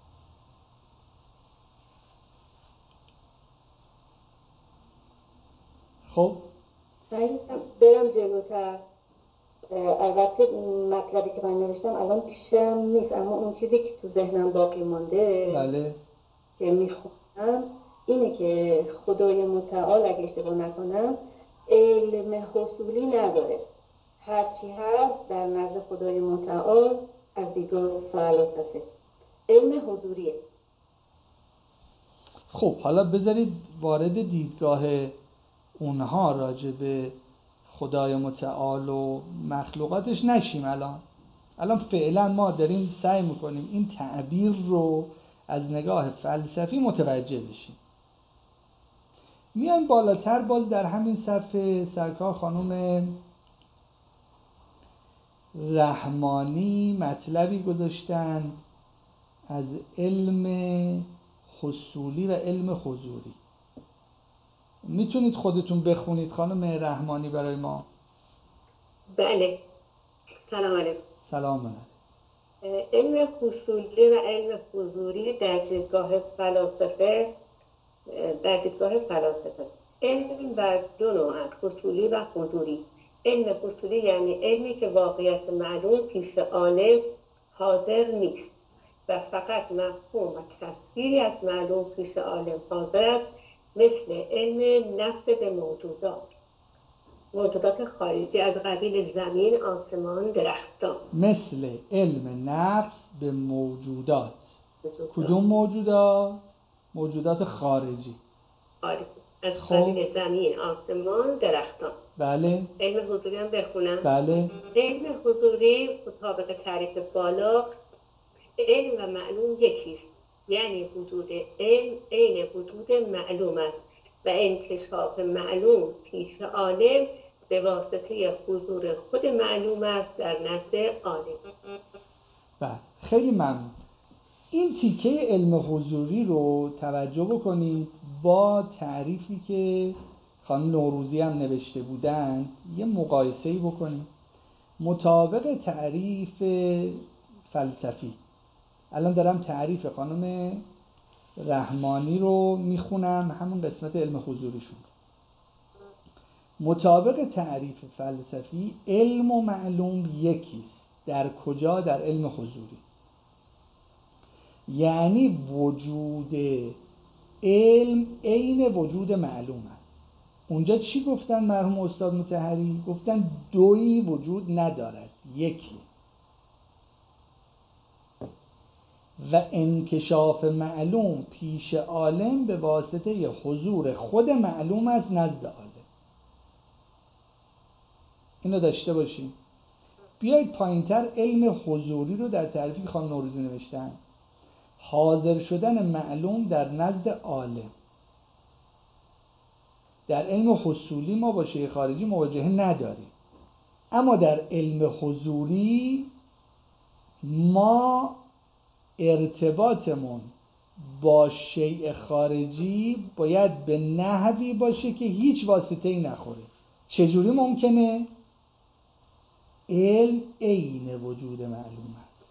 خب سعی برم جلوتر. البته مطلبی که من نوشتم الان پیشم نیست، اما اون چیزی که تو ذهنم باقی مانده بله که میخونم اینه که خدای متعال اگه اشتباه نکنم علم حصولی نداره. هرچی هست در نزد خدای متعال از دیدگاه فلسفه علم حضوریه. خب حالا بذارید وارد دیدگاه اونها راجع به خدای متعال و مخلوقاتش نشیم. الان الان فعلا ما داریم سعی میکنیم این تعبیر رو از نگاه فلسفی متوجه بشیم. میان بالاتر باز در همین صفحه سرکار خانم رحمانی مطلبی گذاشتن از علم حصولی و علم حضوری. میتونید خودتون بخونید خانم رحمانی برای ما؟ بله. سلام علیکم. سلام علیکم. علم حصولی و علم حضوری در دیدگاه فلاسفه در دیدگاه فلاسفه علم بر دو نوع است، حصولی و حضوری. علم حصولی یعنی علمی که واقعیت معلوم پیش عالم حاضر نیست و فقط مفهوم و تصویری از معلوم پیش عالم حاضر است، مثل علم نفس به موجودات موجودات خارجی از قبیل زمین، آسمان، درختان. مثل علم نفس به موجودات. کدوم موجودات؟ موجودات خارجی. آره. از قبیل زمین، آسمان، درختان. بله. علم حضوری هم بخونم؟ بله. علم حضوری مطابق تعریف بالا علم و معلوم یکیست، یعنی وجود علم عین وجود معلوم است و انکشاف معلوم پیش عالم به واسطه حضور خود معلوم است در نزد عالم. بله خیلی ممنون. این تیکه علم حضوری رو توجه بکنید با تعریفی که خانم نوروزی هم نوشته بودن یه مقایسه‌ای بکنید مطابق تعریف فلسفی. الان دارم تعریف خانم رحمانی رو میخونم، همون قسمت علم حضوریشون. مطابق تعریف فلسفی علم و معلوم یکیست. در کجا؟ در علم حضوری. یعنی وجود علم عین وجود معلوم است. اونجا چی گفتن مرحوم استاد مطهری؟ گفتن دویی وجود ندارد، یکی. و انکشاف معلوم پیش عالم به واسطه حضور خود معلوم است نزد عالم. اینو داشته باشیم. بیایید پایینتر علم حضوری رو در تعریفی خانم نوروزی نوشتن. حاضر شدن معلوم در نزد عالم. در علم حصولی ما با شیء خارجی مواجهه نداریم، اما در علم حضوری ما ارتباطمون با شیء خارجی باید به نحوی باشه که هیچ واسطه‌ای نخوره. چجوری ممکنه؟ علم عین وجود معلوم است.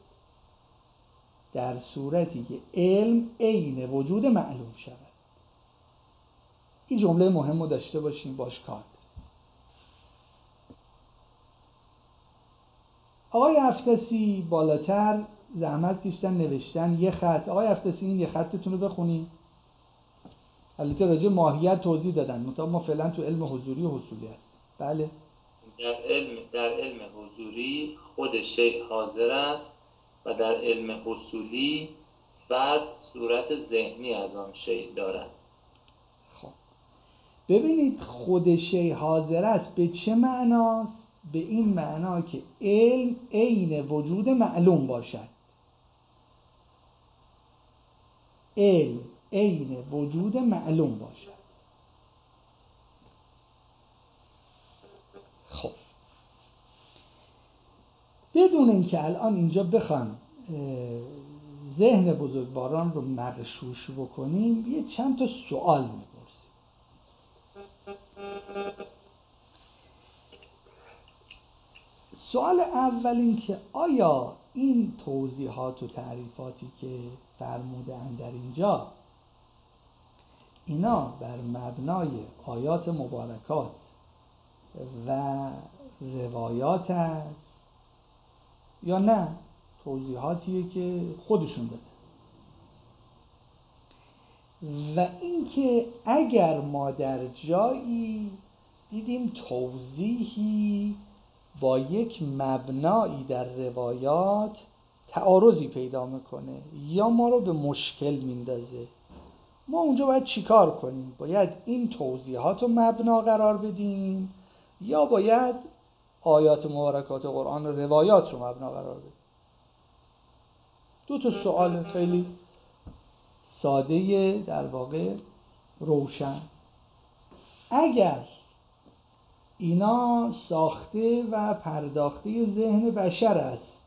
در صورتی که علم عین وجود معلوم شود. این جمله مهم رو داشته باشیم، باش کار داریم. آقای افتسی بالاتر زحمت کشیدن نوشتن یه خط. آقای افتسی این یه خطتون رو بخونید. البته راجع ماهیت توضیح دادن، مثلا ما فعلا تو علم حضوری و حصولی هست. بله. در علم در علم حضوری خود شیء حاضر است و در علم حصولی فرد صورت ذهنی از آن شیء دارد. خب ببینید خود شیء حاضر است به چه معناست؟ به این معنا که علم عین وجود معلوم باشد. علم عین وجود معلوم باشد. خب بدون اینکه الان اینجا بخوام ذهن بزرگواران رو مغشوش بکنیم، یه چند تا سوال میپرسیم. سوال اول این که آیا این توضیحات و تعریفاتی که فرمودن در اینجا اینا بر مبنای آیات مبارکات و روایات است یا نه توضیحاتیه که خودشون داده؟ و اینکه اگر ما در جایی دیدیم توضیحی با یک مبنایی در روایات تعارضی پیدا میکنه یا ما رو به مشکل میندازه، ما اونجا باید چیکار کنیم؟ باید این توضیحات رو مبنا قرار بدیم یا باید آیات مبارکات قرآن و روایات رو مبنا قرار بدیم؟ دو تا سوال خیلی ساده، در واقع روشن. اگر اینا ساخته و پرداخته ذهن بشر است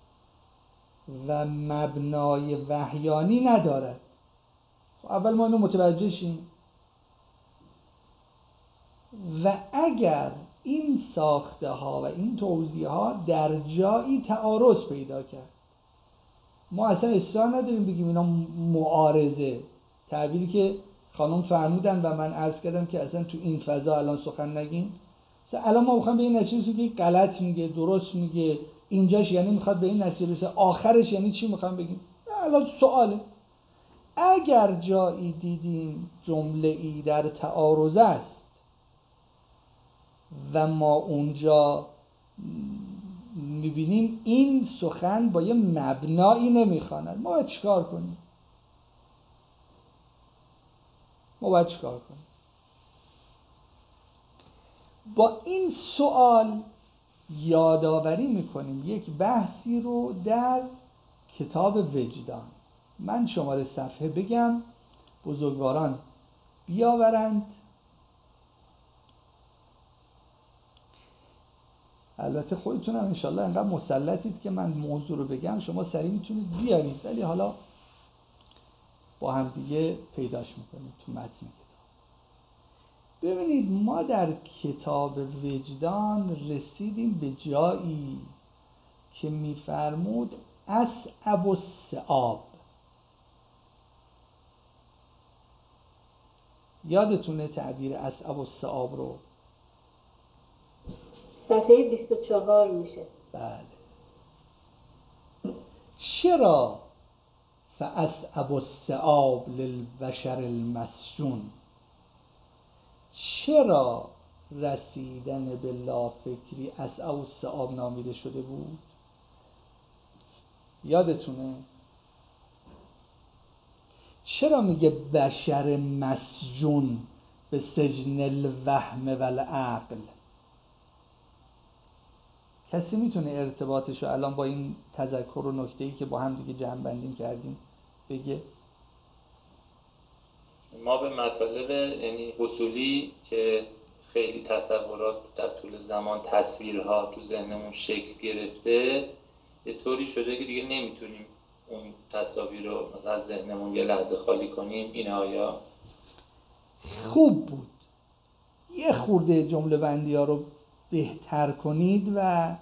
و مبنای وحیانی ندارد، اول ما اینو متوجه شیم. و اگر این ساخته ها و این توضیحات در جایی تعارض پیدا کرد، ما اصلا اصرار نداریم بگیم اینا معارضه، تعبیری که خانم فرمودن و من عرض کردم که اصلا تو این فضا الان سخن نگیم. مثلا الان ما میخوایم به این نتیجه برسیم که غلط میگه، درست میگه، اینجاش یعنی میخواد به این نتیجه برسه، آخرش یعنی چی میخوام بگیم؟ الان سواله. اگر جایی دیدیم جمله ای در تعارض است و ما اونجا میبینیم این سخن با یه مبنایی نمیخواند، ما باید چیکار کنیم؟ ما باید چیکار کنیم؟ با این سوال یادآوری میکنیم یک بحثی رو در کتاب وجدان. من شماره صفحه بگم، بزرگواران بیاورند. البته خودتون هم انشالله انقدر مسلطید که من موضوع رو بگم شما سریع میتونید بیارید، ولی حالا با هم دیگه پیداش میکنید تو متن کتاب. ببینید ما در کتاب وجدان رسیدیم به جایی که میفرمود اصعب الصعاب. یادتونه تعبیر اصعب الصعاب رو؟ صفحه بیست و چهار میشه. بله. چرا فاصعب الصعاب للبشر المسجون؟ چرا رسیدن به لافکری اصعب الصعاب نامیده شده بود؟ یادتونه؟ چرا میگه بشر مسجون به سجن الوهم و العقل؟ کسی میتونه ارتباطش رو الان با این تذکر و نکته‌ای که با هم دیگه جمع بندی کردیم بگه؟ ما به مطالب یعنی حصولی که خیلی تصورات در طول زمان، تصویرها تو ذهنمون شکل گرفته، یه طوری شده که دیگه نمیتونیم اون تصاویر رو از ذهنمون یه لحظه خالی کنیم. این آیا خوب بود یه خورده جمله بندی ها رو بهتر کنید و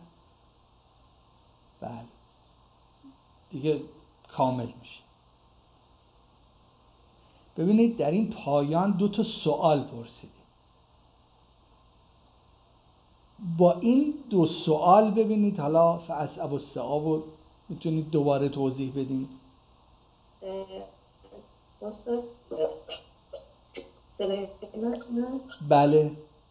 بله دیگه کامل میشه. ببینید در این پایان دو تا سوال پرسیدیم. با این دو سوال ببینید حالا فاسأب الصعاب رو میتونید دوباره توضیح بدین. استاد بله.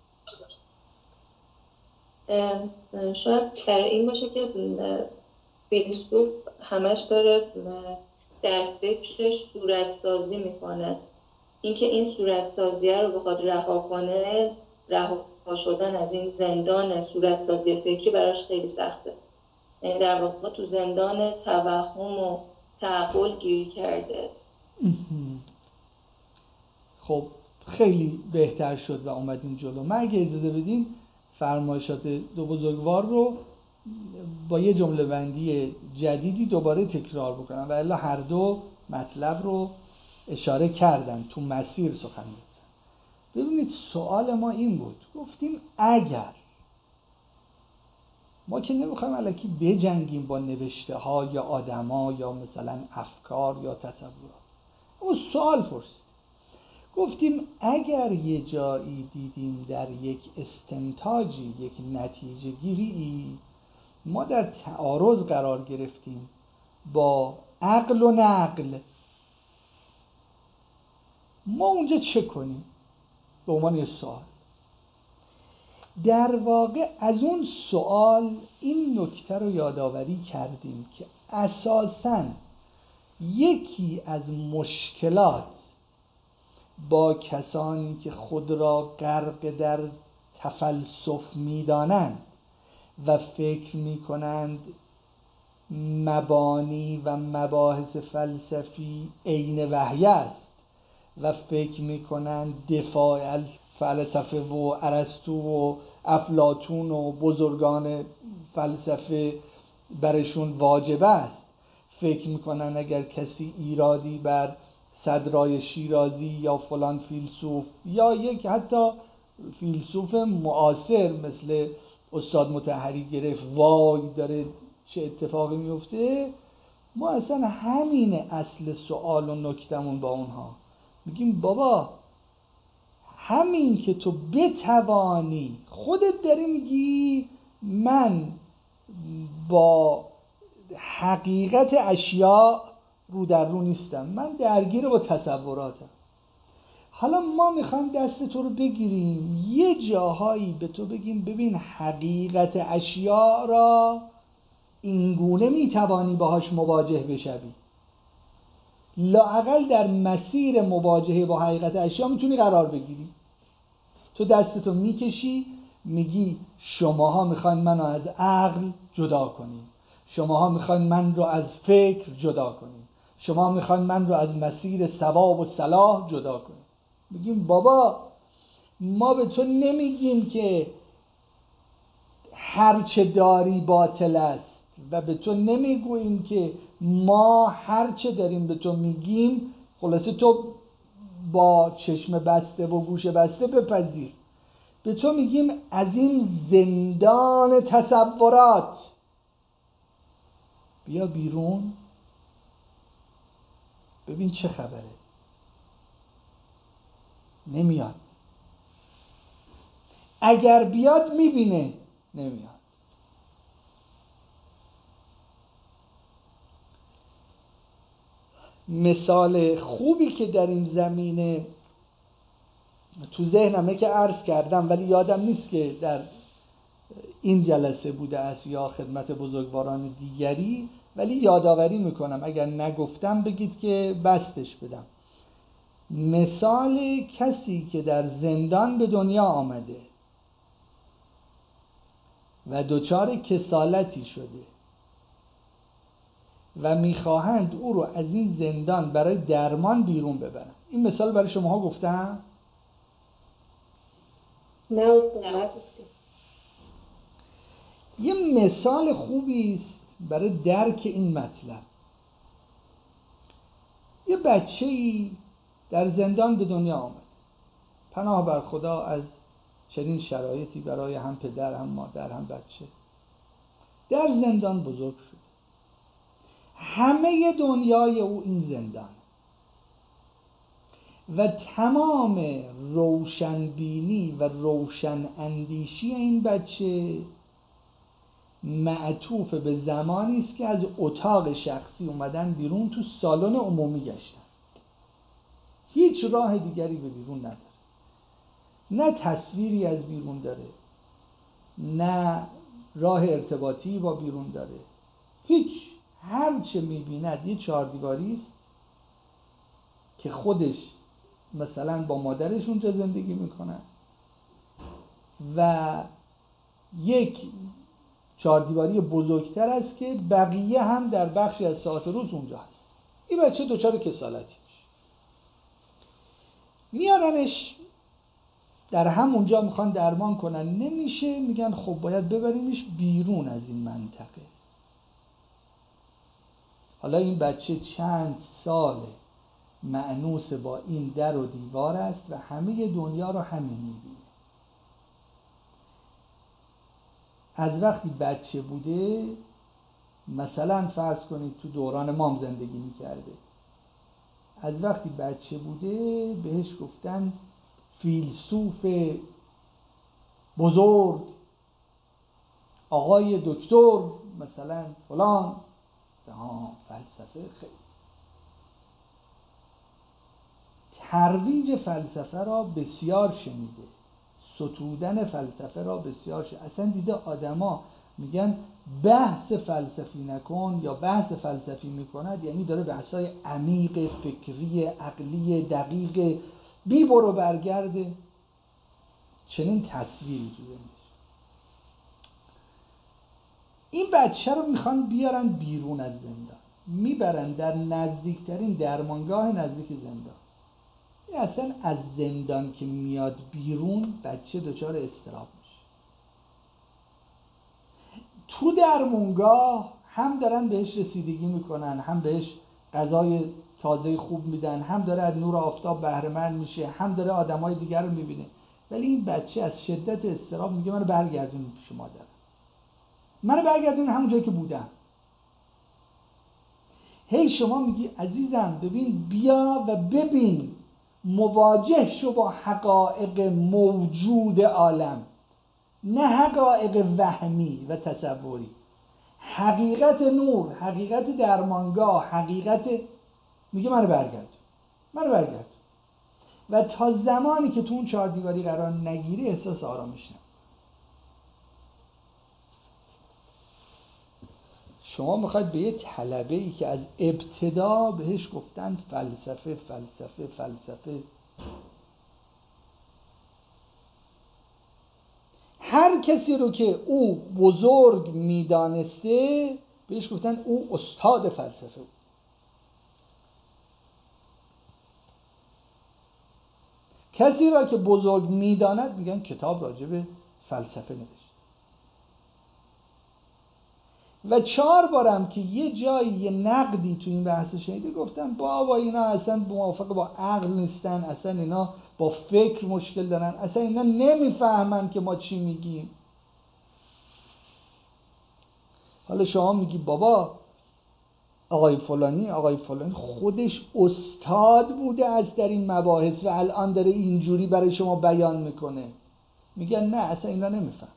شاید در این باشه که فیلسوف همش داره در فکرش صورتسازی میکنه، اینکه این صورتسازیه رو بخواد رها کنه، رها شدن از این زندان صورتسازی فکری براش خیلی سخته. یعنی در واقع تو زندان توهم و تعقل گیر کرده. خب خیلی بهتر شد و اومدیم جلو. من اگه اجازه بدین فرمایشات دو بزرگوار رو با یه جمله بندی جدیدی دوباره تکرار بکنم و الا هر دو مطلب رو اشاره کردن، تو مسیر سخن گفتن. ببینید سوال ما این بود، گفتیم اگر ما که نمیخوایم الکی بجنگیم با نوشته ها یا آدم ها یا مثلا افکار یا تصورات، اما سوال پرسید، گفتیم اگر یه جایی دیدیم در یک استنتاجی، یک نتیجه گیری ما در تعارض قرار گرفتیم با عقل و نقل، ما اونجا چه کنیم؟ به عنوان یه سوال. در واقع از اون سوال این نکته رو یادآوری کردیم که اساساً یکی از مشکلات با کسانی که خود را غرق در تفلسف می‌دانند و فکر می‌کنند مبانی و مباحث فلسفی عین وحی است و فکر می‌کنند دفاع فلسفه و ارسطو و افلاطون و بزرگان فلسفه برشون واجب است، فکر می‌کنند اگر کسی ایرادی بر صدرای شیرازی یا فلان فیلسوف یا یک حتی فیلسوف معاصر مثل استاد مطهری گرفت، وای داره چه اتفاقی میفته. ما اصلا همین اصل سوال و نکتمون با اونها، میگیم بابا همین که تو بتوانی، خودت داری میگی من با حقیقت اشیاء رو در رو نیستم، من درگیر با تصوراتم. حالا ما میخوایم دست تو رو بگیریم یه جاهایی به تو بگیم ببین حقیقت اشیاء را اینگونه میتوانی باهاش مواجه بشوی، لااقل در مسیر مواجهه با حقیقت اشیاء میتونی قرار بگیری. تو دستتو میکشی میگی شماها میخواین منو از عقل جدا کنین، شماها میخواین من رو از فکر جدا کنین، شما میخواین من رو از مسیر ثواب و صلاح جدا کنین. میگیم بابا ما به تو نمیگیم که هرچه داری باطل است و به تو نمیگوییم که ما هرچه داریم به تو میگیم خلاصه تو با چشم بسته و گوش بسته بپذیر. به تو میگیم از این زندان تصورات بیا بیرون، ببین چه خبره. نمیاد. اگر بیاد میبینه نمیاد. مثال خوبی که در این زمینه تو ذهنمه که عرض کردم ولی یادم نیست که در این جلسه بوده است یا خدمت بزرگواران دیگری، ولی یادآوری میکنم اگر نگفتم بگید که بستش بدم. مثال کسی که در زندان به دنیا آمده و دچار کسالتی شده و میخواهند او رو از این زندان برای درمان بیرون ببرن. این مثال برای شماها گفتم؟ نه اصلا. یه مثال خوبی است برای درک این مطلب. یه بچه‌ای در زندان به دنیا آمد، پناه بر خدا از چنین شرایطی برای هم پدر هم مادر هم بچه. در زندان بزرگ شد، همه دنیای او این زندان و تمام روشنبینی و روشن اندیشی این بچه معطوف به زمانی است که از اتاق شخصی اومدن بیرون، تو سالن عمومی گشتن. هیچ راه دیگری به بیرون نداره، نه تصویری از بیرون داره، نه راه ارتباطی با بیرون داره، هیچ. هر چه میبیند یه چهاردیواری است که خودش مثلا با مادرش اونجا زندگی میکنن و یک چهاردیواری بزرگتر است که بقیه هم در بخشی از ساعت روز اونجا هست. این بچه دچار کسالتی میشه، میارنش در همونجا میخوان درمان کنن، نمیشه، میگن خب باید ببریمش بیرون از این منطقه. حالا این بچه چند ساله مأنوس با این در و دیوار است و همه دنیا رو همین میبینه. از وقتی بچه بوده، مثلا فرض کنید تو دوران مام زندگی میکرده، از وقتی بچه بوده بهش گفتن فیلسوف بزرگ، آقای دکتر مثلا فلان. ها فلسفه خیلی ترویج فلسفه را بسیار شنیده، ستودن فلسفه را بسیار شنیده. اصلا دیده آدما میگن بحث فلسفی نکن یا بحث فلسفی میکند یعنی داره بحثای عمیق، فکری، عقلی، دقیق، بی برو برگرده. چنین تصویری تو ذهنش. این بچه رو میخوان بیارن بیرون از زندان، میبرن در نزدیکترین درمانگاه نزدیک زندان. این اصلا از زندان که میاد بیرون بچه دچار اضطراب میشه. تو درمانگاه هم دارن بهش رسیدگی میکنن، هم بهش غذای تازه خوب میدن، هم داره از نور آفتاب بهره مند میشه، هم داره آدمای دیگر رو میبینه. ولی این بچه از شدت اضطراب میگه منو برگردون پیش مادرم، منو برگردون همون جایی که بودم. هی شما میگی عزیزم ببین، بیا و ببین، مواجه شو با حقایق موجود عالم، نه حقایق وهمی و تصوری. حقیقت نور، حقیقت درمانگاه، حقیقت. میگه منو برگردون، منو برگردون. و تا زمانی که تو اون چهار دیواری قرار نگیری احساس آرامش نمی‌کنی. شما میخواید به یه طلبه‌ای که از ابتدا بهش گفتن فلسفه فلسفه فلسفه، هر کسی رو که او بزرگ میدانسته بهش گفتن او استاد فلسفه بود. کسی را که بزرگ میداند میگن کتاب راجع به فلسفه نوشت. و چهار بارم که یه جایی یه نقدی تو این بحث شنیده گفتن بابا اینا اصلا موافق با عقل نیستن، اصلا اینا با فکر مشکل دارن، اصلا اینا نمیفهمن که ما چی میگیم. حالا شما میگی بابا آقای فلانی آقای فلانی خودش استاد بوده از در این مباحث و الان داره اینجوری برای شما بیان میکنه. میگن نه اصلا اینا نمیفهمن.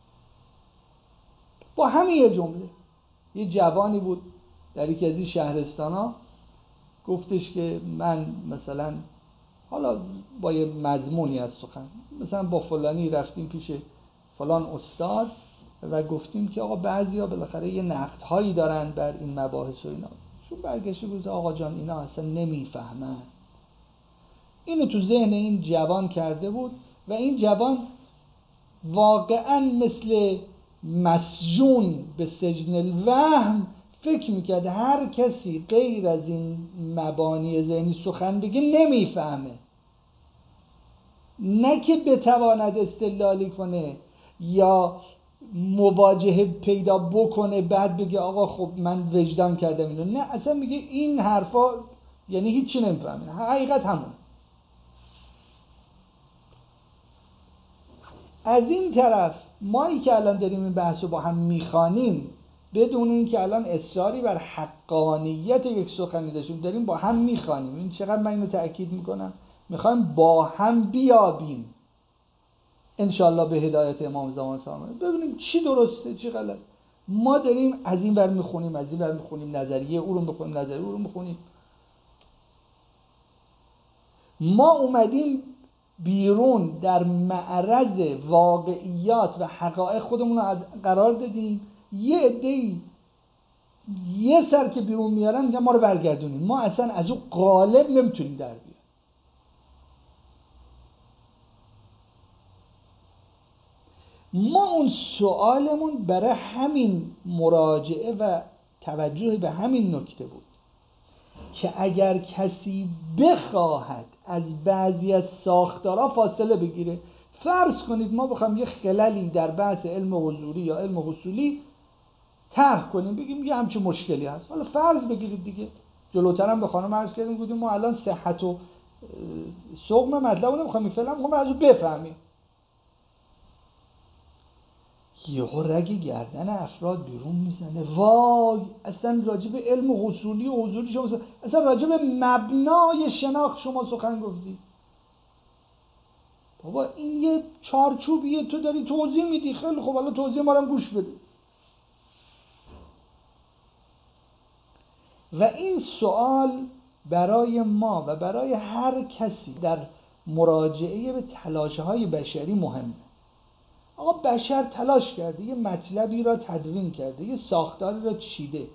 با همین یه جمله یه جوانی بود در یکی از این شهرستانا گفتش که من مثلا حالا با یه مضمونی از سخن مثلا با فلانی رفتیم پیش فلان استاد و گفتیم که آقا بعضیا بالاخره یه نقدهایی دارن بر این مباحث و اینا. شو برگشته گفت آقا جان اینا اصلا نمیفهمن. اینو تو ذهن این جوان کرده بود و این جوان واقعا مثل مسجون به سجن الوهم فکر میکرد هر کسی غیر از این مبانی ذهنی سخن بگه نمیفهمه، نه که بتواند استدلالی کنه یا مواجهه پیدا بکنه بعد بگه آقا خب من وجدان کردم اینو. نه اصلا میگه این حرفا یعنی هیچی نمیفهمه، حقیقت همون. از این طرف مایی که الان داریم این بحث رو با هم میخوانیم بدون این که الان اصراری بر حقانیت یک سخنی داشتیم، داریم با هم میخوانیم. این چقدر من اینو تأکید میکنم، میخوایم با هم بیابیم انشالله به هدایت امام زمان صادق، ببینیم چی درسته چی غلط. ما داریم از این ور میخونیم از این ور میخونیم، نظریه او رو میخونیم نظریه او رو میخونیم. ما اومدیم بیرون در معرض واقعیات و حقایق خودمون رو قرار دادیم. یه عده‌ای یه سر که بیرون میارن میگن ما رو برگردونیم، ما اصلا از اون قالب نمیتونیم در بیاریم. ما اون سوالمون برای همین مراجعه و توجه به همین نکته بود که اگر کسی بخواهد از بعضی از ساختارها فاصله بگیره، فرض کنید ما بخوایم یه خللی در بحث علم حضوری یا علم حصولی طرح کنیم، بگیم یه همچین مشکلی هست، حالا فرض بگیرید دیگه. جلوترم به خانم عرض کردیم گفتیم ما الان صحت و سقم مطلب رو نمیخوایم فعلا میخوایم از اون بفهمیم. یهو رگ گردن افراد بیرون میزنه، وای اصلا راجب علم حصولی و حضوری شما اصلا راجب مبنای شناخت شما سخن گفتی. بابا این یه چارچوبیه، تو داری توضیح میدی، خیلی خوب حالا توضیح ما رو هم گوش بده. و این سوال برای ما و برای هر کسی در مراجعه به تلاش‌های بشری مهمه. آقا بشر تلاش کرده، یه مطلبی را تدوین کرده، یه ساختاری را چیده،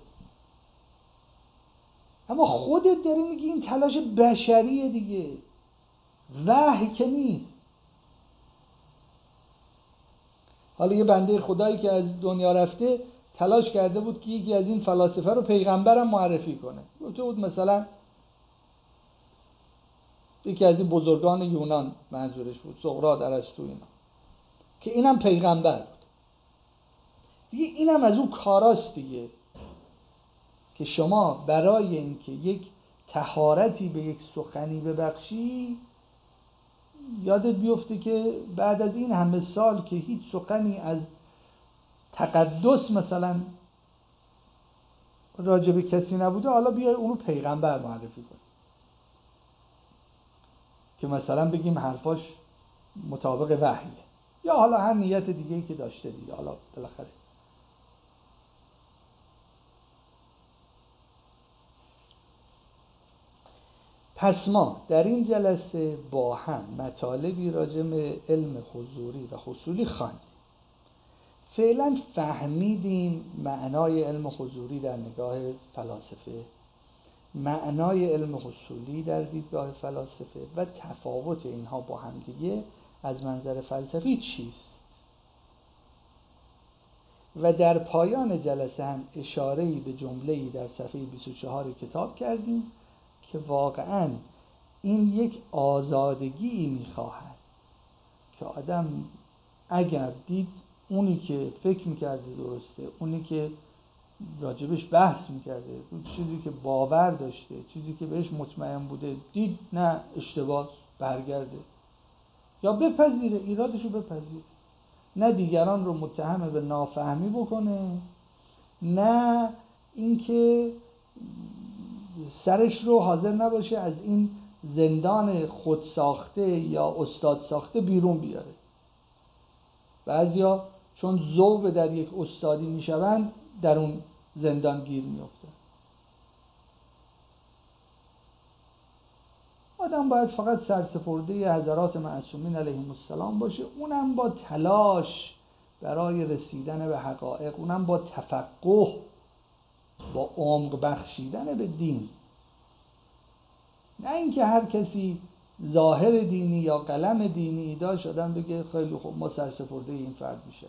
اما خودت داری میگی این تلاش بشریه دیگه، وحی که نیست. حالا یه بنده خدایی که از دنیا رفته تلاش کرده بود که یکی از این فلاسفه رو پیغمبرم معرفی کنه. گفته بود مثلا یکی از این بزرگان یونان منظورش بود، سقراط، ارسطو، اینا، که اینم پیغمبر بود. دیگه اینم از اون کاراست دیگه که شما برای اینکه یک طهارتی به یک سخنی ببخشی، یادت بیفته که بعد از این همه سال که هیچ سخنی از تقدس مثلا راجع به کسی نبوده، حالا بیای اونو پیغمبر معرفی کن که مثلا بگیم حرفاش مطابق وحیه، یا حالا هر نیت دیگه‌ای که داشته دیگه. حالا بالاخره پس ما در این جلسه با هم مطالبی راجع به علم حضوری و حصولی خواندیم. فعلا فهمیدیم معنای علم حضوری در نگاه فلاسفه، معنای علم حصولی در دیدگاه فلاسفه و تفاوت اینها با هم دیگه از منظر فلسفی چیست. و در پایان جلسه هم اشاره‌ای به جمله‌ای در صفحه بیست و چهار کتاب کردیم که واقعاً این یک آزادگی میخواهد که آدم اگر دید اونی که فکر میکرده درسته، اونی که راجبش بحث میکرده، چیزی که باور داشته، چیزی که بهش مطمئن بوده، دید نه اشتباه، برگرده یا بپذیره، ایرادشو بپذیره، نه دیگران رو متهم به نافهمی بکنه، نه اینکه سرش رو حاضر نباشه از این زندان خود ساخته یا استاد ساخته بیرون بیاره. بعضیا چون ذوب در یک استادی میشوند در اون زندان گیر میافتن. آدم باید فقط سرسپرده حضرات معصومین علیهم السلام باشه، اونم با تلاش برای رسیدن به حقایق، اونم با تفقه، با عمق بخشیدن به دین. نه اینکه هر کسی ظاهر دینی یا قلم دینی داشت آدم بگه خیلی خوب ما سرسپرده این فرد میشه.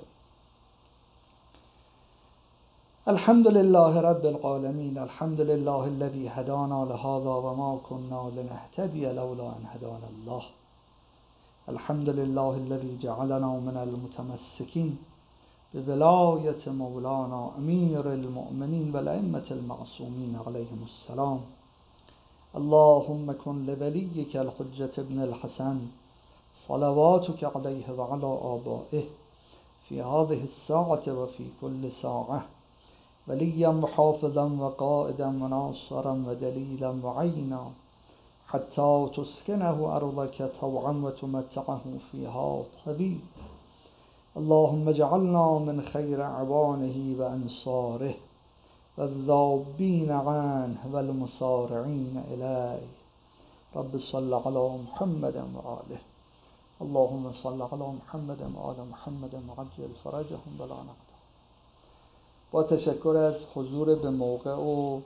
الحمد لله رب العالمین، الحمد لله الذي هدانا لهذا وما كنا لنهتدي لولا ان هدانا الله، الحمد لله الذي جعلنا من المتمسكين بولایت مولانا امیر المؤمنین و الائمة المعصومین علیهم السلام. اللهم كن لوليك الحجة ابن الحسن صلواتك عليه وعلى آبائه في هذه الساعة وفي كل ساعة وليا وحافظا وقائدا وناصرا ودليلا وعينا حتى تسكنه أرضك طوعا وتمتعه فيها طويلا. اللهم اجعلنا من خير أعوانه وأنصاره والذابين عنه والمصارعين إليه. رب صل على محمد وآله. اللهم صل على محمد وآل محمد وعجل فرجهم ولا نقطع. با تشکر از حضور به موقع و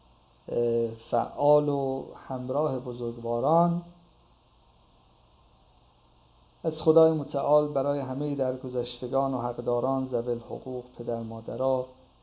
فعال و همراه بزرگواران، از خدای متعال برای همه درگذشتگان و حقداران ذوی الحقوق پدر مادرها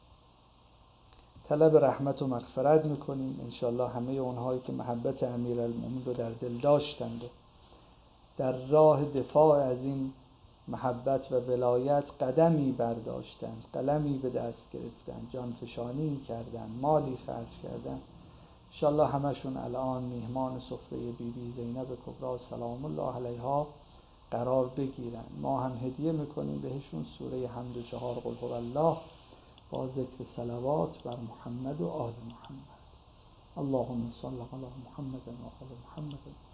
طلب رحمت و مغفرت میکنیم. انشالله همه اونهایی که محبت امیرالمومنین رو در دل داشتند و در راه دفاع از این محبت و ولایت قدمی برداشتند، قلمی به دست گرفتند، جانفشانی کردند، مالی خرج کردند، انشالله همشون الان میهمان سفره بی بی زینب کبری سلام الله علیها قرار بگیرن. ما هم هدیه میکنیم بهشون سوره حمد و چهار قل هو الله با ذکر صلوات بر محمد و آل محمد. اللهم صل علی محمد و آل محمد.